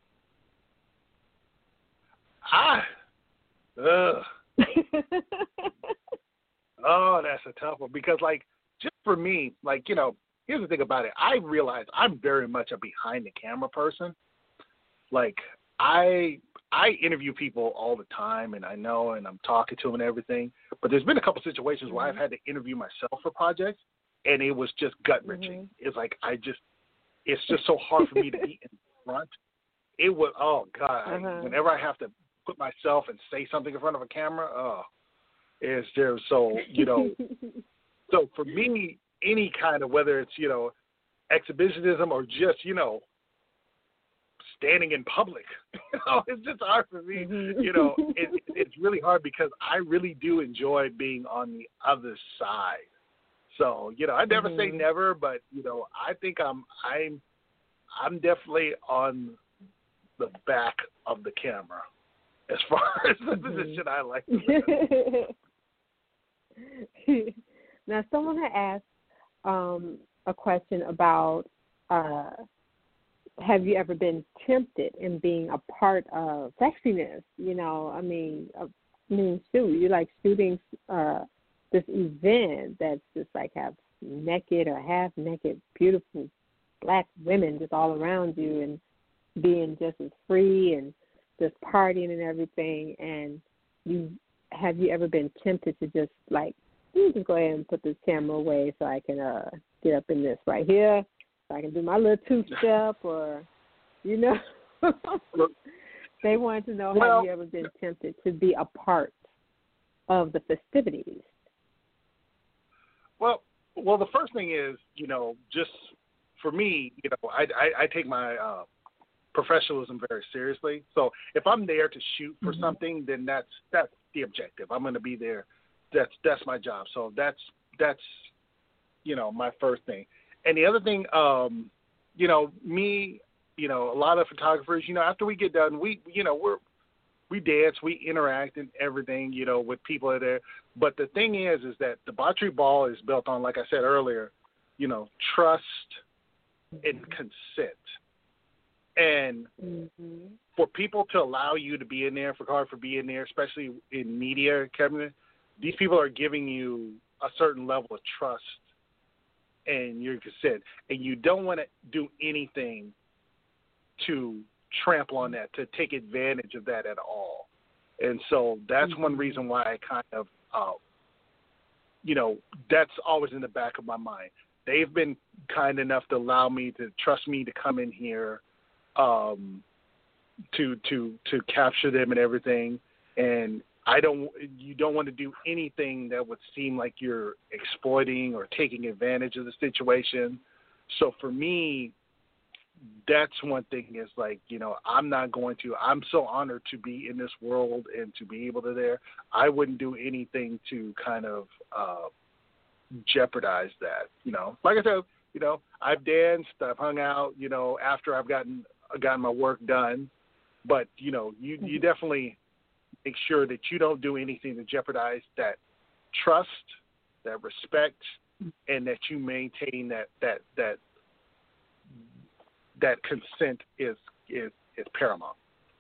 Oh, that's a tough one, because just for me, here's the thing about it. I realize I'm very much a behind the camera person. I interview people all the time, and I know, and I'm talking to them and everything. But there's been a couple situations where I've had to interview myself for projects, and it was just gut wrenching. It's like it's just so hard for me to be in front. It was, oh God, whenever I have to put myself and say something in front of a camera, it's just so, so for me, any kind of, whether it's, exhibitionism or just, standing in public, it's just hard for me. It's really hard because I really do enjoy being on the other side. So, I never say never, but, I think I'm definitely on the back of the camera as far as the position I like to live.
Now, someone had asked a question about have you ever been tempted in being a part of sexiness? Shoot, you like shooting this event that's just like have naked or half naked, beautiful Black women just all around you and being just as free and just partying and everything. And have you ever been tempted to just like, just go ahead and put this camera away so I can get up in this right here, so I can do my little two-step, or, They wanted to know, have you ever been tempted to be a part of the festivities?
Well, the first thing is, just for me, I take my professionalism very seriously. So if I'm there to shoot for something, then that's the objective. I'm going to be there. That's my job. So that's my first thing. And the other thing, me, a lot of photographers, after we get done, we dance, we interact and everything, with people that are there. But the thing is that debauchery ball is built on, like I said earlier, trust and consent. And for people to allow you to be in there, for being there, especially in media, Kevin, these people are giving you a certain level of trust and your consent. And you don't want to do anything to trample on that, to take advantage of that at all. And so that's one reason why I kind of, that's always in the back of my mind. They've been kind enough to allow me to trust me to come in here, to capture them and everything. And you don't want to do anything that would seem like you're exploiting or taking advantage of the situation. So for me, that's one thing is like, I'm so honored to be in this world and to be able to there. I wouldn't do anything to kind of jeopardize that, Like I said, I've danced, I've hung out, after I've gotten my work done. But, you definitely make sure that you don't do anything to jeopardize that trust, that respect, and that you maintain that consent is paramount.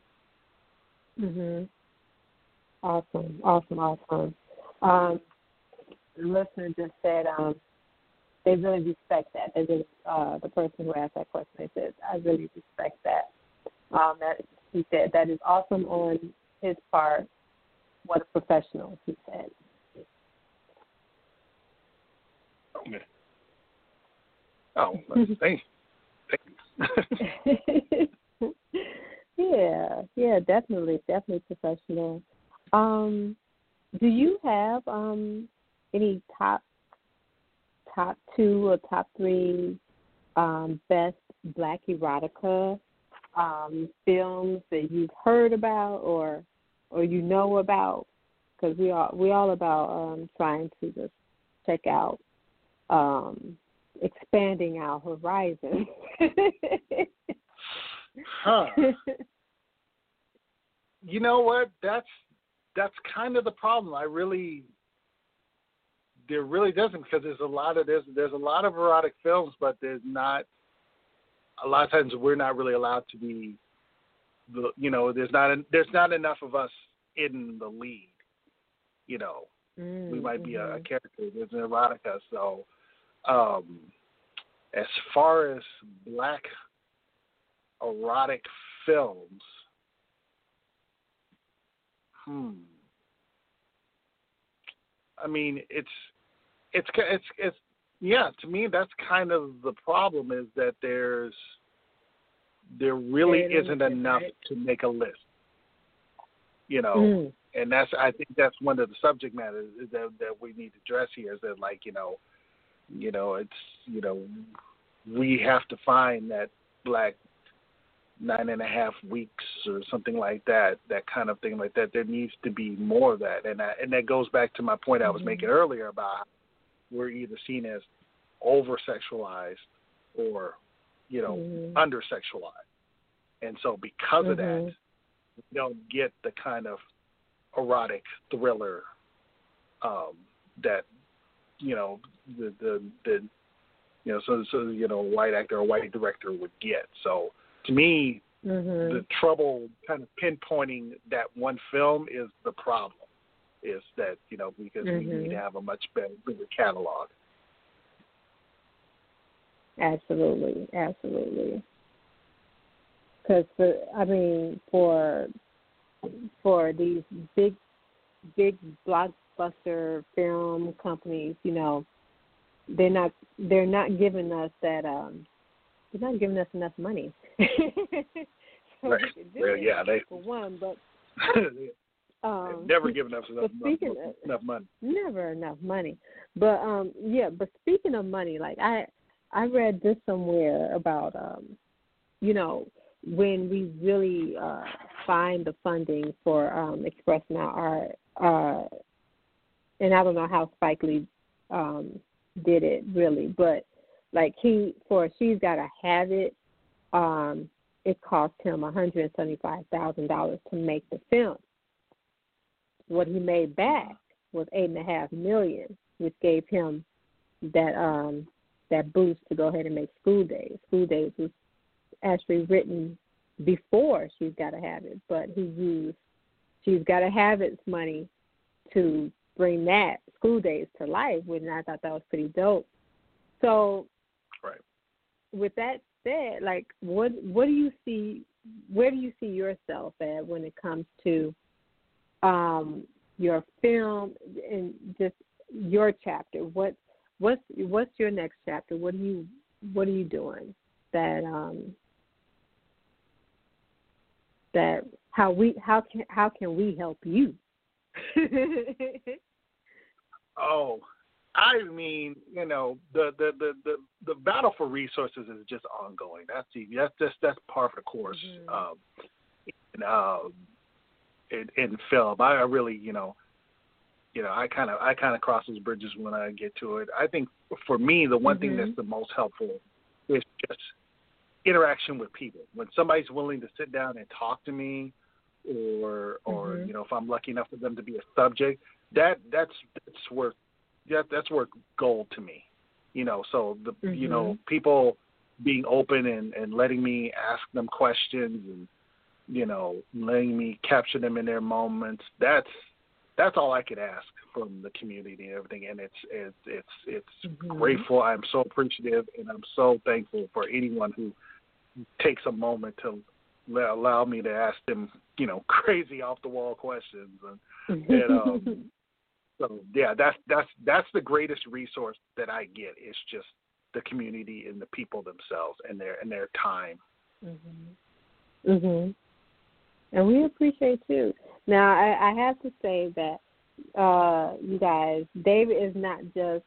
Awesome. The listener just said they really respect that. They really, the person who asked that question, they said, I really respect that. He said that is awesome on his part. What a professional, he said.
Okay. Oh, thanks.
Yeah, definitely professional. Do you have any top 2 or top 3 best Black erotica films that you've heard about or about? Because we all about trying to just check out, expanding our horizons.
You know what? That's kind of the problem. There really doesn't, because there's a lot of erotic films, but there's not a lot of times we're not really allowed to be there's not enough of us in the lead. We might be a character. There's an erotica. So as far as Black erotic films, I mean, it's yeah. To me, that's kind of the problem is that there really isn't enough to make a list. You know, and I think that's one of the subject matters that we need to address here is that we have to find that black 9.5 weeks or something like that kind of thing like that. There needs to be more of that, and that goes back to my point I was making earlier about how we're either seen as over sexualized or under sexualized, and so because of that, we don't get the kind of erotic thriller that a white actor or white director would get. So to me, the trouble kind of pinpointing that one film is the problem. Is that because we need to have a much bigger catalog.
Absolutely. Because for these big blockbuster film companies, they're not giving us that. They're not giving us enough money. So
right. Well, yeah,
for one, but
never given us enough money.
Never enough money. But but speaking of money, like I read this somewhere about when we really find the funding for expressing our art, and I don't know how Spike Lee did it really, but like She's Gotta Have It, it cost him $175,000 to make the film. What he made back was $8.5 million, which gave him that boost to go ahead and make School Days. School Days was actually written before She's Gotta Have It, but he used She's Gotta Have It's money to bring that School Days to life, and I thought that was pretty dope. So,
right.
With that said, like, what do you see? Where do you see yourself at when it comes to your film and just your chapter? What's your next chapter? What are you doing that how can we help you?
Oh, I mean, the battle for resources is just ongoing. That's part of the course. In film, I really, I kind of cross those bridges when I get to it. I think for me, the one thing that's the most helpful is just interaction with people. When somebody's willing to sit down and talk to me, or if I'm lucky enough for them to be a subject, that's worth gold to me. So the people being open and letting me ask them questions and letting me capture them in their moments. That's all I could ask from the community and everything, and it's grateful. I'm so appreciative, and I'm so thankful for anyone who takes a moment to allow me to ask them, crazy off the wall questions, and so yeah, that's the greatest resource that I get is just the community and the people themselves and their time.
And we appreciate you. Now, I have to say that, you guys, David is not just,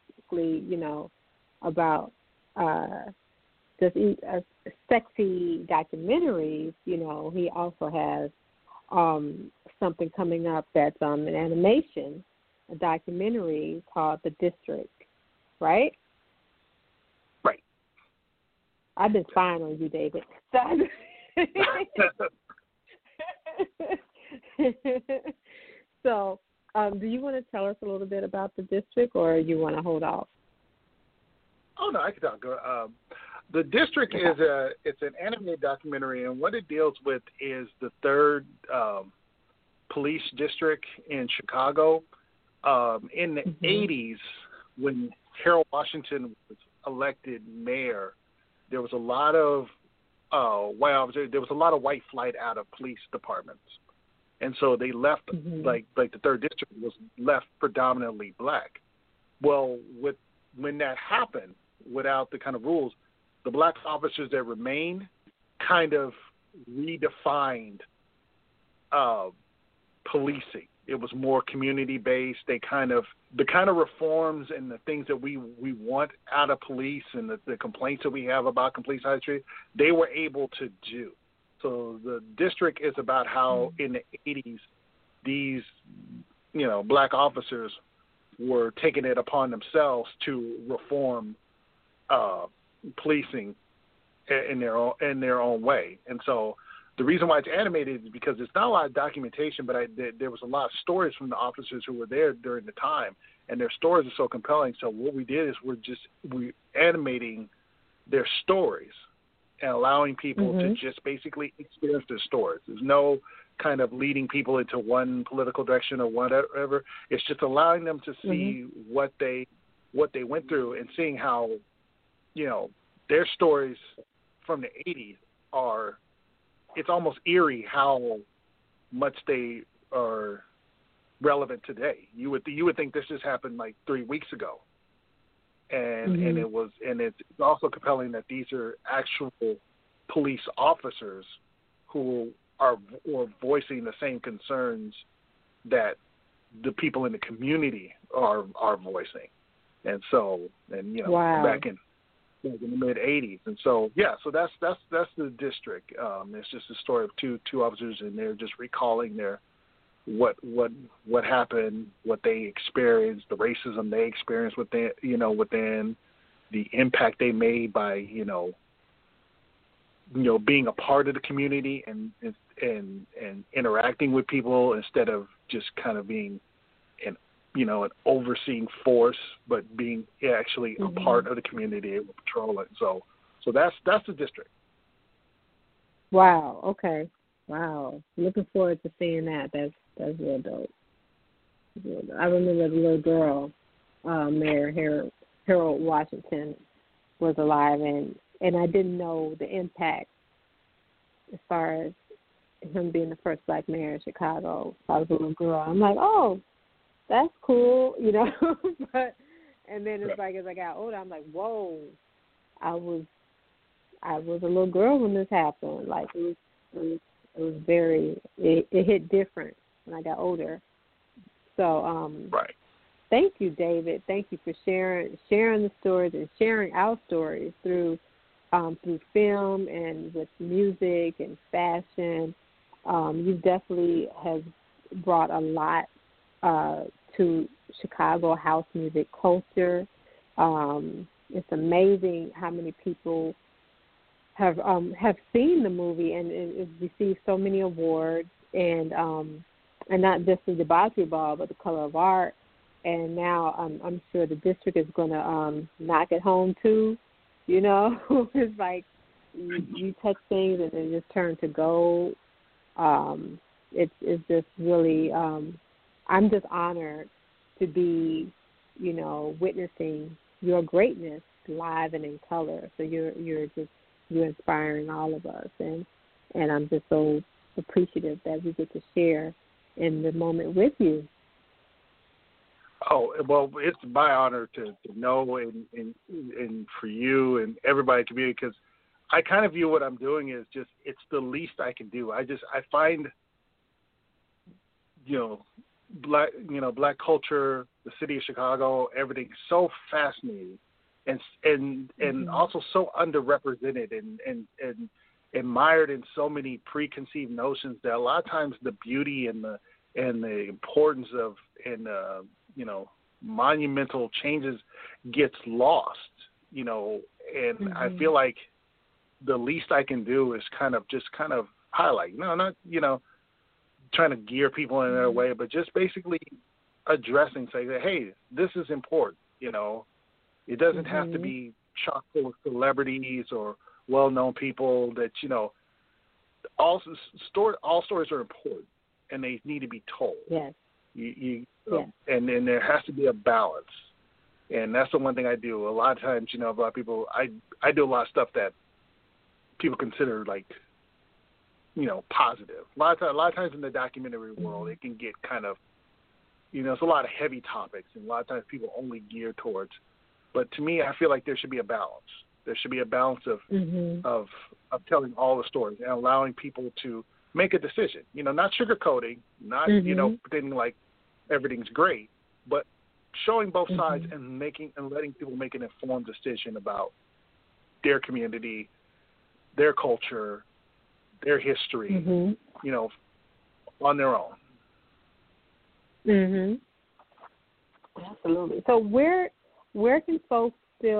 about just sexy documentaries. He also has something coming up that's an animation, a documentary called The District, right?
Right.
I've been spying on you, David. So, do you want to tell us a little bit about The District, or you want to hold off?
Oh no, I can talk. The District is it's an animated documentary, and what it deals with is the 3rd police district in Chicago. In the 80s, when Harold Washington was elected mayor, there was a lot of white flight out of police departments. and so they left like the third district was left predominantly black. Well, when that happened, without the kind of rules, the black officers that remained kind of redefined policing. It was more community based. The kind of reforms and the things that we want out of police and the complaints that we have about police history, they were able to do. So the district is about how in the 80s these black officers were taking it upon themselves to reform policing in their own way. And so the reason why it's animated is because it's not a lot of documentation, but there was a lot of stories from the officers who were there during the time, and their stories are so compelling. So what we did is we're animating their stories and allowing people to just basically experience their stories. There's no kind of leading people into one political direction or whatever. It's just allowing them to see what they went through and seeing how, their stories from the 80s are, it's almost eerie how much they are relevant today. You would think this just happened like 3 weeks ago. And it's also compelling that these are actual police officers who are voicing the same concerns that the people in the community are voicing. And so, back in the mid '80s, and so so that's the district. It's just a story of two officers, and they're just recalling their what happened, what they experienced, the racism they experienced within the impact they made by being a part of the community and interacting with people instead of just kind of being an overseeing force, but being actually a part of the community, able to patrol it. So that's the district.
Wow. Okay. Wow. Looking forward to seeing that. That's real dope. I remember the little girl, Mayor Harold Washington, was alive, and I didn't know the impact as far as him being the first black mayor of Chicago. I was a little girl. I'm like, oh, that's cool, but and then it's like as I got older, I'm like, whoa, I was a little girl when this happened. Like it was very it hit different when I got older. So thank you, David. Thank you for sharing the stories and sharing our stories through film and with music and fashion. You definitely have brought a lot to Chicago house music culture. It's amazing how many people have seen the movie and it received so many awards, and not just the Debauchery Ball, but the Color of Art. And now I'm sure the district is going to knock it home too. It's like you touch things and it just turn to gold. It's just really. I'm just honored to be, witnessing your greatness live and in color. So you're inspiring all of us, and I'm just so appreciative that we get to share in the moment with you.
Oh, well, it's my honor to know and for you and everybody in the community, because I kind of view what I'm doing as just, it's the least I can do. I find, black culture, the city of Chicago, everything so fascinating and also so underrepresented and admired in so many preconceived notions that a lot of times the beauty and the importance of monumental changes gets lost, and I feel like the least I can do is kind of highlight, not trying to gear people in their way, but just basically addressing, say that, hey, this is important. It doesn't have to be chock full of celebrities or well-known people. That all stories are important and they need to be told.
Yes.
And then there has to be a balance, and that's the one thing I do. A lot of times, a lot of people, I do a lot of stuff that people consider like positive. A lot of times in the documentary world, it can get kind of, it's a lot of heavy topics, and a lot of times people only gear towards. But to me, I feel like there should be a balance. There should be a balance of telling all the stories and allowing people to make a decision. Not sugarcoating, not pretending like everything's great, but showing both sides and letting people make an informed decision about their community, their culture, their history, on their own.
Mhm. Absolutely. So where can folks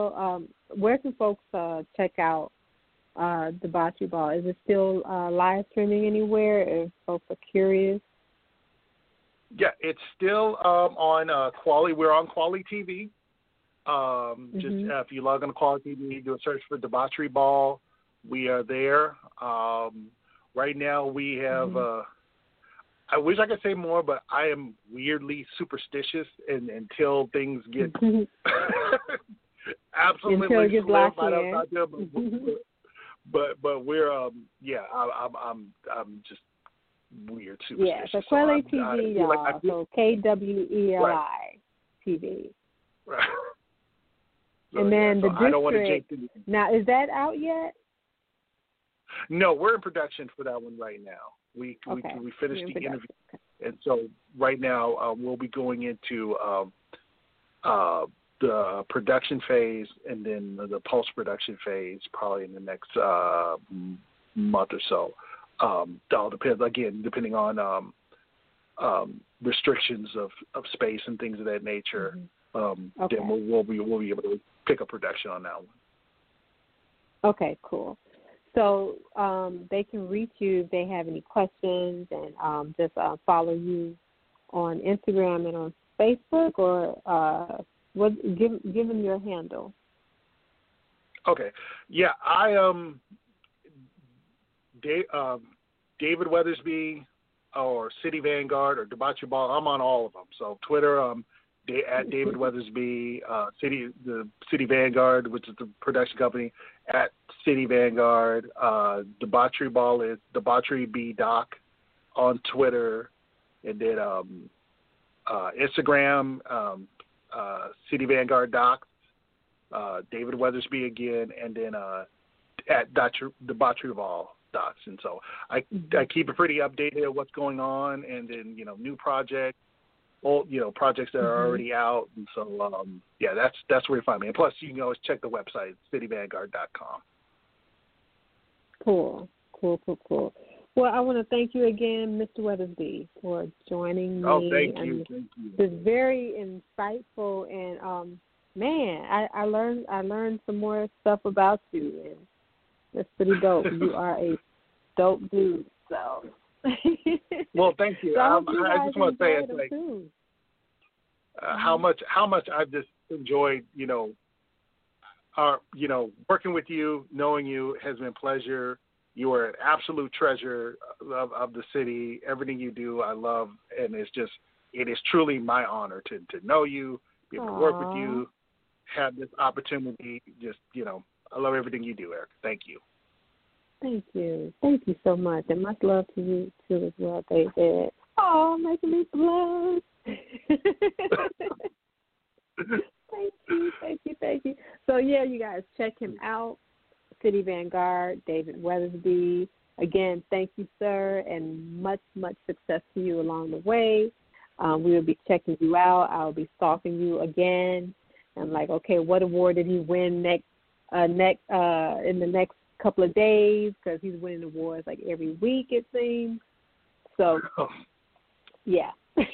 check out Debauchery Ball? Is it still live streaming anywhere if folks are curious?
Yeah, it's still on Quali. We're on Quali TV. Just if you log on to Quali TV, do a search for Debauchery Ball. We are there. Right now we have. I wish I could say more, but I am weirdly superstitious, and until things get absolutely
until it gets locked in.
But we're I'm just weird superstitious.
Yeah, so Quali TV, y'all.
Like
so KWELI TV.
Right. So,
and then the
I don't want to
district.
jinx anything.
Now, is that out yet?
No, we're in production for that one right now. We finished the interview, and so right now we'll be going into the production phase and then the post-production phase probably in the next month or so. All depends, again, depending on restrictions of space and things of that nature. Then we'll be able to pick up production on that one. Okay,
cool. So they can reach you if they have any questions, and just follow you on Instagram and on Facebook, or give them your handle.
Okay, yeah, David Weathersby or City Vanguard or Debauchery Ball. I'm on all of them. So Twitter, at David Weathersby, the City Vanguard, which is the production company, at City Vanguard. Debauchery Ball is Debauchery B Doc on Twitter, and then Instagram, City Vanguard Doc, David Weathersby again, and then at Debauchery Ball Docs. And so I keep it pretty updated of what's going on, and then new projects. Old, projects that are already out, and so that's where you find me. And plus, you can always check the website, cityvanguard.com.
Cool. Well, I want to thank you again, Mr. Weathersby, for joining me.
Oh, thank you.
It's very insightful, and I learned some more stuff about you, and that's pretty dope. You are a dope dude. So.
Well, thank you.
So
I just want to say it's like how much I've just enjoyed, working with you, knowing you has been a pleasure. You are an absolute treasure of the city. Everything you do, I love, and it is truly my honor to know you, be able to work with you, have this opportunity. Just, I love everything you do, Eric. Thank you.
Thank you. Thank you so much. And much love to you, too, as well, David. Oh, making me blush. Thank you. So, yeah, you guys, check him out. City Vanguard, David Weathersby. Again, thank you, sir, and much, much success to you along the way. We will be checking you out. I'll be stalking you again. I'm like, okay, what award did he win in the next couple of days, because he's winning awards like every week, it seems. So, yeah.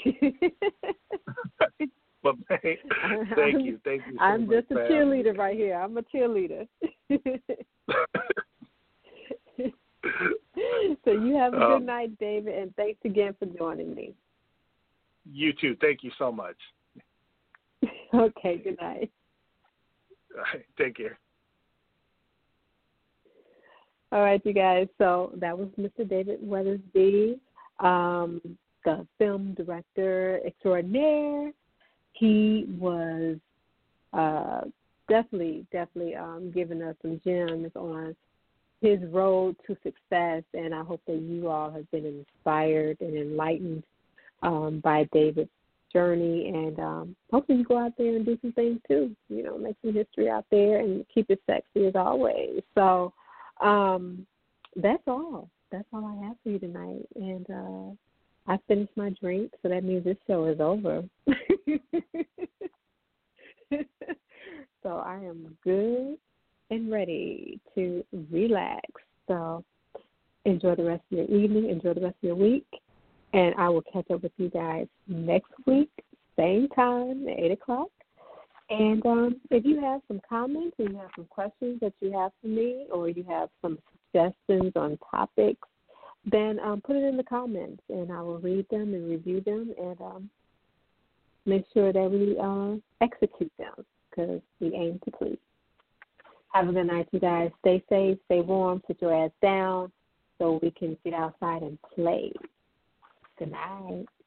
Well, thank you so
I'm
much,
just a cheerleader right here. I'm a cheerleader. So you have a good night, David, and thanks again for joining me.
You too. Thank you so much.
Okay, good night.
All right, take care.
All right, you guys. So that was Mr. David Weathersby, the film director extraordinaire. He was definitely giving us some gems on his road to success, and I hope that you all have been inspired and enlightened by David's journey, and hopefully you go out there and do some things too, make some history out there and keep it sexy as always. So that's all. That's all I have for you tonight, and I finished my drink, so that means this show is over. So I am good and ready to relax. So enjoy the rest of your evening, enjoy the rest of your week, and I will catch up with you guys next week, same time, at 8 o'clock. And if you have some comments or you have some questions that you have for me, or you have some suggestions on topics, then put it in the comments, and I will read them and review them and make sure that we execute them, because we aim to please. Have a good night, you guys. Stay safe, stay warm, sit your ass down so we can get outside and play. Good night.